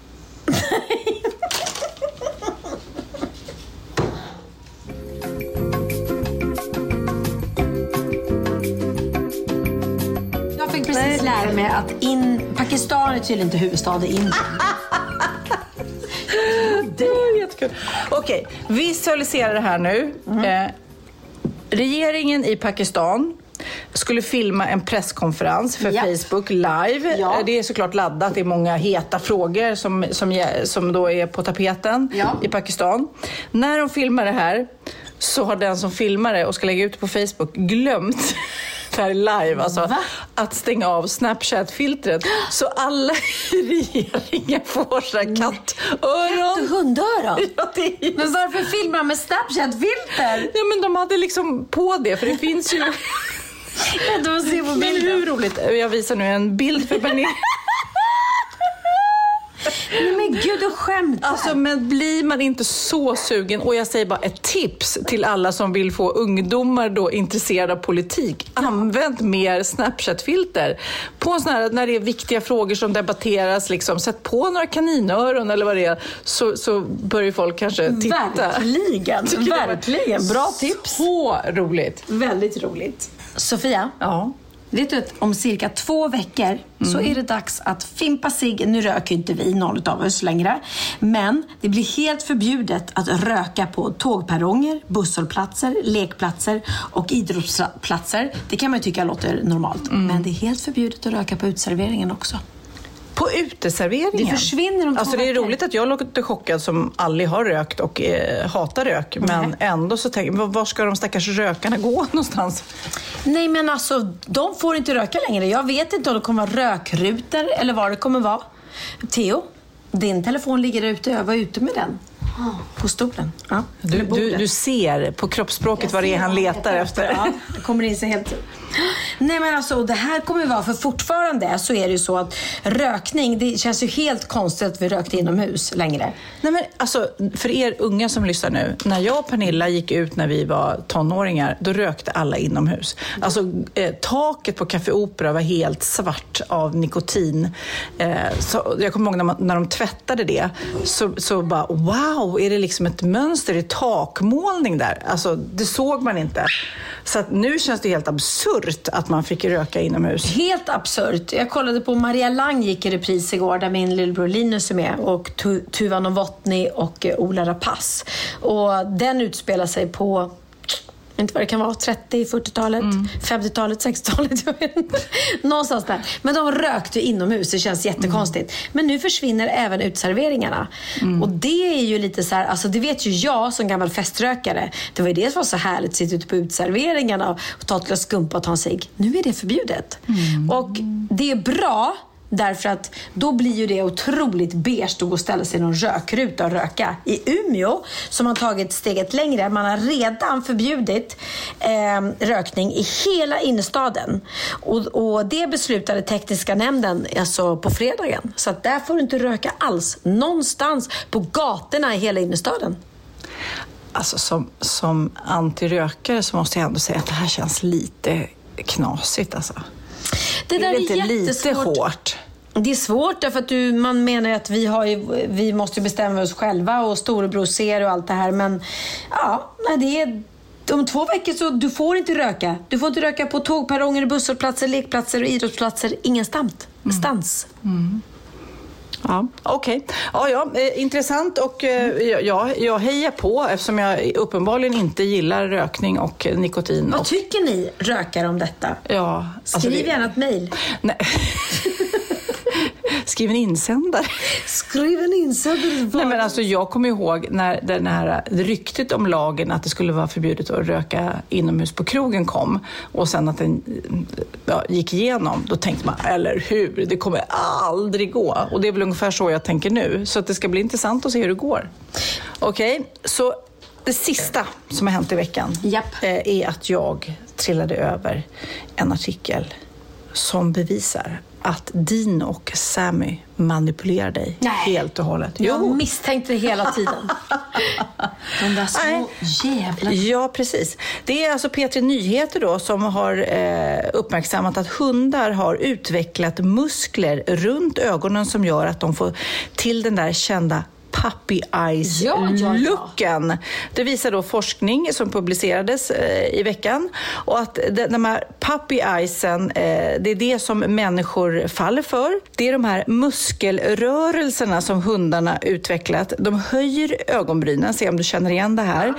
Jag fick precis lära mig att Pakistan är tydligen inte huvudstad i Indien. Det är jättekul. Okej, visualisera det här nu. Regeringen i Pakistan skulle filma en presskonferens för Facebook live. Ja. Det är såklart laddat. Det är många heta frågor som då är på tapeten i Pakistan. När de filmar det här så har den som filmar det och ska lägga ut det på Facebook glömt det här live, alltså, att stänga av Snapchat-filtret. Så alla i regeringen får så här kattöron. Katt- och hundöron? Ja, Men varför filmar de med Snapchat-filter? Ja, men de hade liksom på det, för det finns ju... Men hur roligt? Jag visar nu en bild för Pernilla. Nej, men gud, du skämtar. Alltså, men blir man inte så sugen, och jag säger bara ett tips till alla som vill få ungdomar då intresserade av politik. Använd mer Snapchat-filter på såna här, när det är viktiga frågor som debatteras, liksom, sätt på några kaninöron eller vad det är, så börjar folk kanske titta. Verkligen. Bra tips. Så roligt. Väldigt roligt. Sofia? Ja. Vet du att om cirka 2 veckor så är det dags att fimpa sig. Nu röker inte vi, någon av oss längre. Men det blir helt förbjudet att röka på tågperronger, busshållplatser, lekplatser och idrottsplatser. Det kan man ju tycka låter normalt. Men det är helt förbjudet att röka på uteserveringen också. På uteserveringen? Det försvinner om 2 Alltså det är veckor. roligt att jag låter chockad som aldrig har rökt och hatar rök. Men ändå så tänker jag, var ska de stackars rökarna gå någonstans? Nej, men alltså, de får inte röka längre. Jag vet inte om det kommer vara rökrutor eller vad det kommer vara. Theo, din telefon ligger ute. Jag var ute med den. På stolen. Ja, Du ser på kroppsspråket vad det är han letar efter. Ja, det kommer in sig helt... Nej, men alltså, det här kommer vara, för fortfarande så är det ju så att rökning, det känns ju helt konstigt att vi rökte inomhus längre. Nej, men alltså, för er unga som lyssnar nu, när jag och Pernilla gick ut när vi var tonåringar, då rökte alla inomhus. Alltså taket på Café Opera var helt svart av nikotin. Så jag kommer ihåg när de tvättade det, så bara, wow, är det liksom ett mönster i takmålning där? Alltså, det såg man inte. Så att nu känns det helt absurt att man fick röka inomhus. Helt absurt. Jag kollade på Maria Lang gick i repris igår, där min lillebror Linus är med, och Tuva Novotny och Ola Rapace. Och den utspelar sig på, inte vad det kan vara, 30-, 40-talet, 50-talet, 60-talet, jag vet inte. Någonstans där. Men de rökte inomhus, det känns jättekonstigt. Men nu försvinner även utserveringarna. Och det är ju lite så här, alltså det vet ju jag som gammal feströkare. Det var ju det som var så härligt, att sitta ute på utserveringarna och ta ett glas skumpa och ta en cigg. Nu är det förbjudet. Och det är bra, därför att då blir ju det otroligt beige att gå och ställa sig i någon rökruta och röka. I Umeå, som har tagit steget längre, man har redan förbjudit rökning i hela innerstaden. Och det beslutade tekniska nämnden alltså på fredagen. Så att där får du inte röka alls, någonstans på gatorna i hela innerstaden. Alltså som antirökare så måste jag ändå säga att det här känns lite knasigt, alltså. Det där är inte lite jättesvårt. hårt. Det är svårt därför att man menar att vi måste bestämma oss själva och storebror ser och allt det här. Men ja, det är om 2 veckor så du får inte röka. Du får inte röka på tågperronger, busshållplatser, lekplatser och idrottsplatser. Ingenstans. Ja, okej. Ja, intressant, och jag hejar på eftersom jag uppenbarligen inte gillar rökning och nikotin. Vad tycker ni rökare om detta? Ja, Skriv gärna ett mejl. Nej. Skriv en insändare. Skriv en insändare. Nej, men alltså, jag kommer ihåg när den här ryktet om lagen att det skulle vara förbjudet att röka inomhus på krogen kom, och sen att den gick igenom, då tänkte man, eller hur, det kommer aldrig gå. Och det är väl ungefär så jag tänker nu. Så att det ska bli intressant att se hur det går. Okej, så det sista som har hänt i veckan är att jag trillade över en artikel som bevisar att Dino och Sammy manipulerar dig helt och hållet. Jag misstänkte det hela tiden. De där små jävla... Ja, precis. Det är alltså P3 Nyheter då som har uppmärksammat att hundar har utvecklat muskler runt ögonen som gör att de får till den där kända puppy eyes-looken. Det visar då forskning som publicerades i veckan. Och att de här puppy eyesen, det är det som människor faller för. Det är de här muskelrörelserna som hundarna utvecklat. De höjer ögonbrynen, se om du känner igen det här.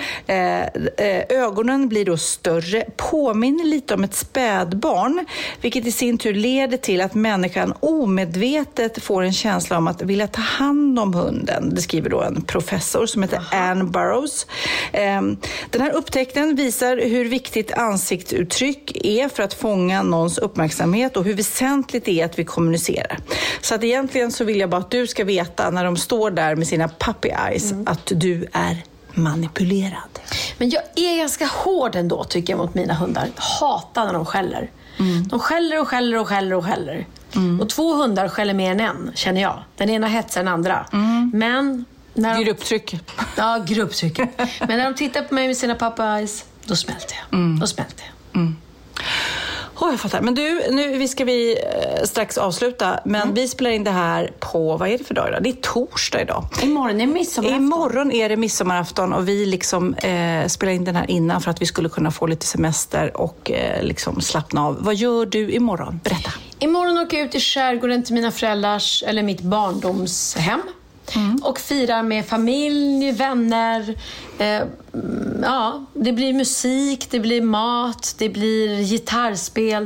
Ögonen blir då större, påminner lite om ett spädbarn, vilket i sin tur leder till att människan omedvetet får en känsla om att vilja ta hand om hunden. Det skriver då en professor som heter Anne Burroughs. Den här upptäckten visar hur viktigt ansiktsuttryck är för att fånga någons uppmärksamhet och hur väsentligt det är att vi kommunicerar. Så att egentligen så vill jag bara att du ska veta när de står där med sina puppy eyes att du är manipulerad. Men jag är ganska hård ändå, tycker jag, mot mina hundar. Hatar när de skäller. De skäller och skäller och skäller och skäller. Och 2 hundar skäller mer än en, känner jag. Den ena hetsar den andra. Men när grupptryck. Ja, grupptryck. Men när de tittar på mig med sina puppy eyes, då smälter jag. Då smälter jag. Jag fattar. Men du, nu ska vi strax avsluta. Men vi spelar in det här på, vad är det för dag idag? Det är torsdag idag. Imorgon är midsommarafton. Imorgon är det midsommarafton och vi liksom spelar in den här innan för att vi skulle kunna få lite semester och liksom slappna av. Vad gör du imorgon? Berätta. Imorgon åker jag ut i skärgården till mina föräldrars, eller mitt barndomshem. Och firar med familj, vänner. Ja, det blir musik, det blir mat, det blir gitarrspel,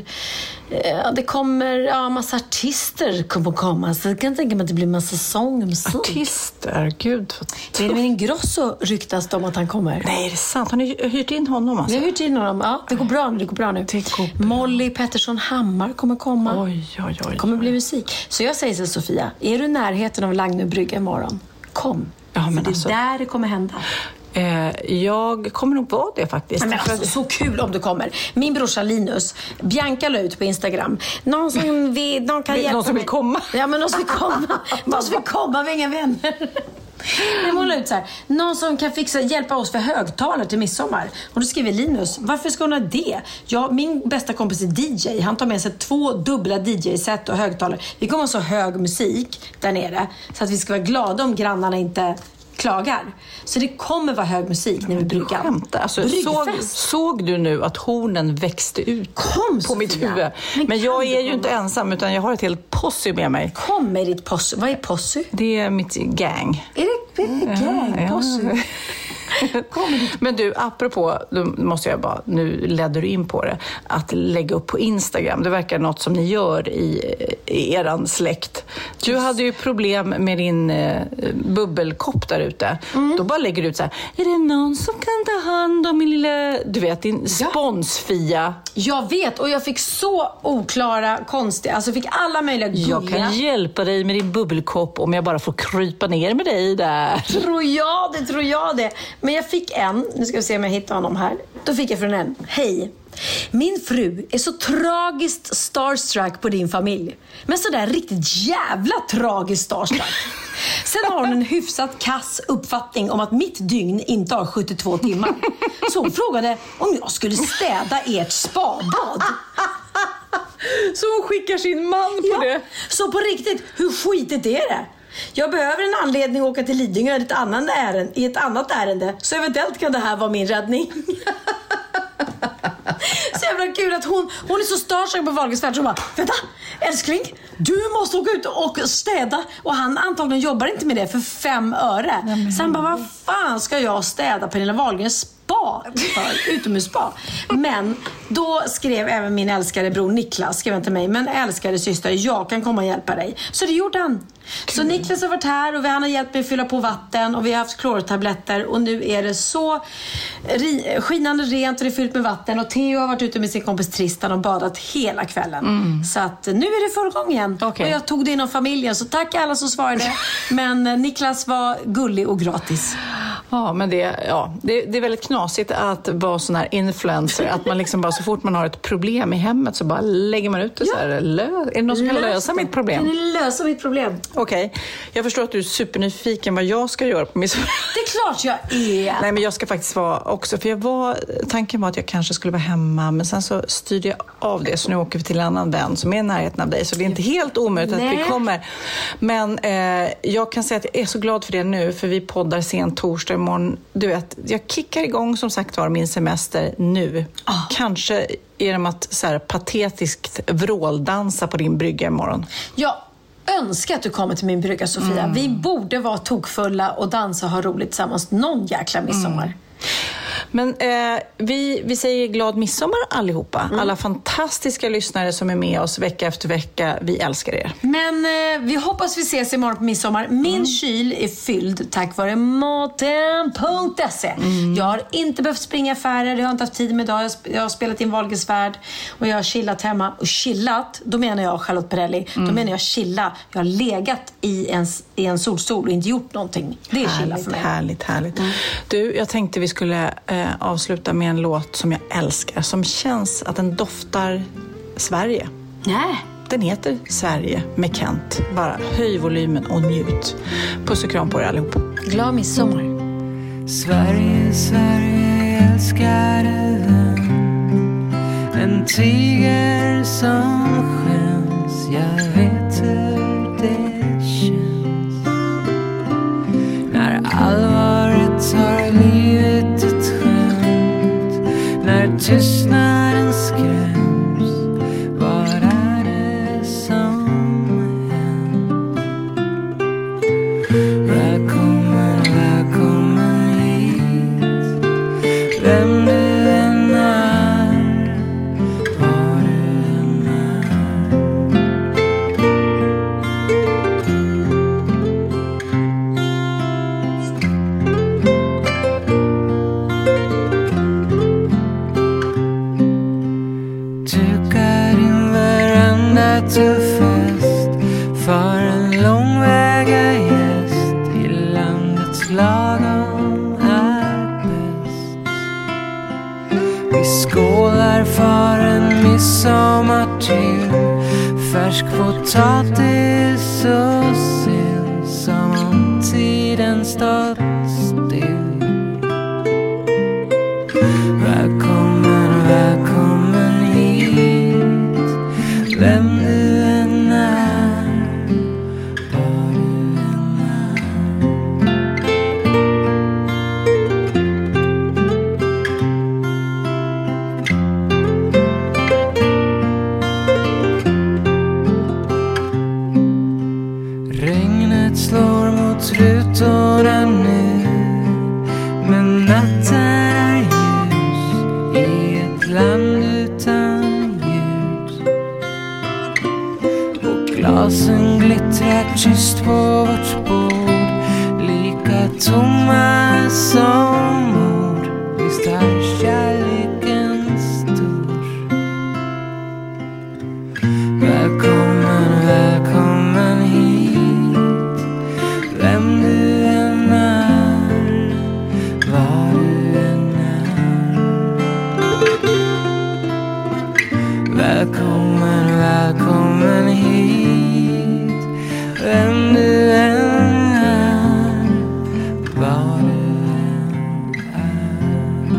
det kommer massa artister kommer komma. Så jag kan tänka mig att det blir massa sång och musik. Artister, gud. Benjamin Ingrosso ryktas om att han kommer. Nej, är det sant? Har ni hyrt in honom alltså? Vi har hyrt in honom, ja. Det går bra nu. Molly Pettersson Hammar kommer komma. Oj. Det kommer bli musik. Så jag säger så, Sofia, är du i närheten av Lagnö brygga imorgon? Kom. Ja, men för det är där det kommer hända. Jag kommer nog vara det faktiskt. Men alltså, så kul om du kommer. Min brorsa Linus, Bianca la ut på Instagram. Någon som vill komma. Ja, men någon som vill komma. Någon som vill komma, vi är inga vänner. Vi målar ut så här. Någon som kan hjälpa oss för högtalare till midsommar. Och då skriver Linus, varför ska hon ha det? Ja, min bästa kompis är DJ. Han tar med sig 2 dubbla DJ-set och högtalare. Vi kommer ha så hög musik där nere så att vi ska vara glada om grannarna inte klagar. Så det kommer vara hög musik när vi bryggar. Alltså, såg du nu att hornen växte ut på mitt huvud? Men jag är ju inte ensam utan jag har ett helt posse med mig. Kom med ditt posse. Vad är posse? Det är mitt gang. Är det gang? Posse? Men du, apropå, då måste jag bara, nu ledde du in på det, att lägga upp på Instagram. Det verkar något som ni gör i eran släkt. Du hade ju problem med din bubbelkopp där ute. Då bara lägger du ut så här, är det någon som kan ta hand om min lilla, du vet, din sponsfia? Jag vet, och jag fick så oklara, konstiga, alltså fick alla möjliga gulliga. Jag kan hjälpa dig med din bubbelkopp om jag bara får krypa ner med dig där. Tror jag det. Men jag fick nu ska vi se om jag hittar honom här. Då fick jag från en, hej. Min fru är så tragiskt starstruck på din familj. Men så där riktigt jävla tragiskt starstruck. Sen har hon en hyfsat kass uppfattning om att mitt dygn inte har 72 timmar. Så hon frågade om jag skulle städa ert spabad. Så hon skickar sin man på det. Så på riktigt, hur skitigt är det? Jag behöver en anledning att åka till Lidingö i ett annat ärende. Så eventuellt kan det här vara min räddning. Så jävla kul att hon är så starstruck på Wahlgrens så bara, vänta, älskling, du måste åka ut och städa. Och han antagligen jobbar inte med det för 5 öre. Så han bara, vad fan ska jag städa Pernilla Wahlgrens spa för? Utomhusspa. Men då skrev även min älskade bror Niklas, skrev inte mig, men älskade syster, jag kan komma och hjälpa dig. Så det gjorde han. Så Niklas har varit här och han har hjälpt mig att fylla på vatten och vi har haft klortabletter och nu är det så skinande rent och det är fyllt med vatten och Theo har varit ute med sin kompis Tristan och badat hela kvällen. Så att nu är det full gång igen. Och jag tog det inom familjen, så tack alla som svarade. Men Niklas var gullig och gratis. Ja, men det är väldigt knasigt att vara sån här influencer. Att man liksom bara så fort man har ett problem i hemmet så bara lägger man ut det så här. Är det någon som kan lösa mitt problem? Kan ni lösa mitt problem? Okej. Jag förstår att du är supernyfiken vad jag ska göra på midsommar. Det är klart jag är. Nej, men jag ska faktiskt vara också. För tanken var att jag kanske skulle vara hemma. Men sen så styrde jag av det. Så nu åker vi till en annan vän som är i närheten av dig. Så det är inte helt omöjligt att vi kommer. Men jag kan säga att jag är så glad för det nu. För vi poddar sent torsdag imorgon. Du vet, jag kickar igång som sagt var min semester nu. Kanske genom att så här, patetiskt vråldansa på din brygga imorgon. Ja. Önskar att du kommer till min brygga, Sofia. Vi borde vara tokfulla och dansa och ha roligt tillsammans någon jäkla midsommar. Men vi säger glad midsommar allihopa. Alla fantastiska lyssnare som är med oss vecka efter vecka. Vi älskar er. Men vi hoppas vi ses imorgon på midsommar. Min kyl är fylld tack vare maten.se. Jag har inte behövt springa affärer. Jag har inte haft tid med idag. Jag har spelat in Wahlgrens värld. Och jag har chillat hemma. Och chillat, då menar jag Charlotte Perrelli. Då menar jag chilla. Jag har legat i en solstol och inte gjort någonting. Det är chilla för mig. Härligt. Du, jag tänkte vi skulle avsluta med en låt som jag älskar. Som känns att den doftar Sverige. Nej. Den heter Sverige med Kent. Bara höj volymen och njut. Puss och kram på er allihop. Glad midsommar. Sverige, Sverige, älskade vän. En tiger som skäms. Jag vet hur det känns. När allvaret tar livet ett skämt. När tystnaden skräms. Vad är det som hänt? Välkommen, välkommen hit. Vem du än är, var du än är. Dukar din veranda till fest för en långväga gäst. I landets lagom är bäst. Vi skålar för en midsommar till. Färsk potatis och sill. Som om tiden stått still. Välkommen, välkommen hit. Vem du än är, var du än är. Regnet slår mot rutorna nu. Men natten är ljus i ett land utan ljus. Och glasen glittrar tyst på vårt bord. Lika tomma som ord. Visst är kärleken stor. Välkommen, välkommen hit. Vem du än är, var du än är. Välkommen, välkommen hit. Vem du än är, var du än är.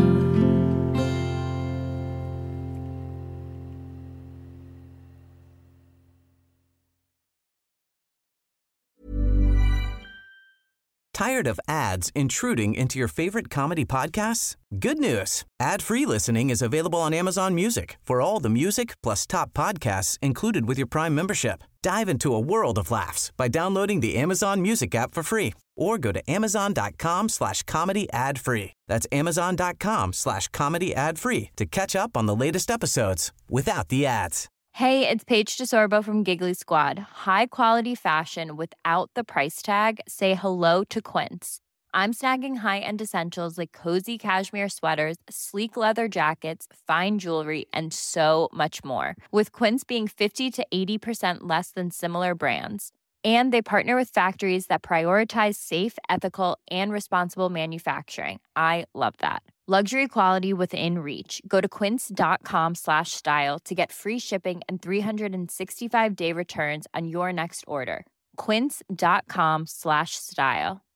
Tired of ads intruding into your favorite comedy podcasts? Good news. Ad-free listening is available on Amazon Music for all the music plus top podcasts included with your Prime membership. Dive into a world of laughs by downloading the Amazon Music app for free or go to amazon.com/comedy ad-free. That's amazon.com/comedy ad-free to catch up on the latest episodes without the ads. Hey, it's Paige DeSorbo from Giggly Squad. High quality fashion without the price tag. Say hello to Quince. I'm snagging high-end essentials like cozy cashmere sweaters, sleek leather jackets, fine jewelry, and so much more. With Quince being 50 to 80% less than similar brands. And they partner with factories that prioritize safe, ethical, and responsible manufacturing. I love that. Luxury quality within reach. Go to quince.com/style to get free shipping and 365-day returns on your next order. Quince.com/style.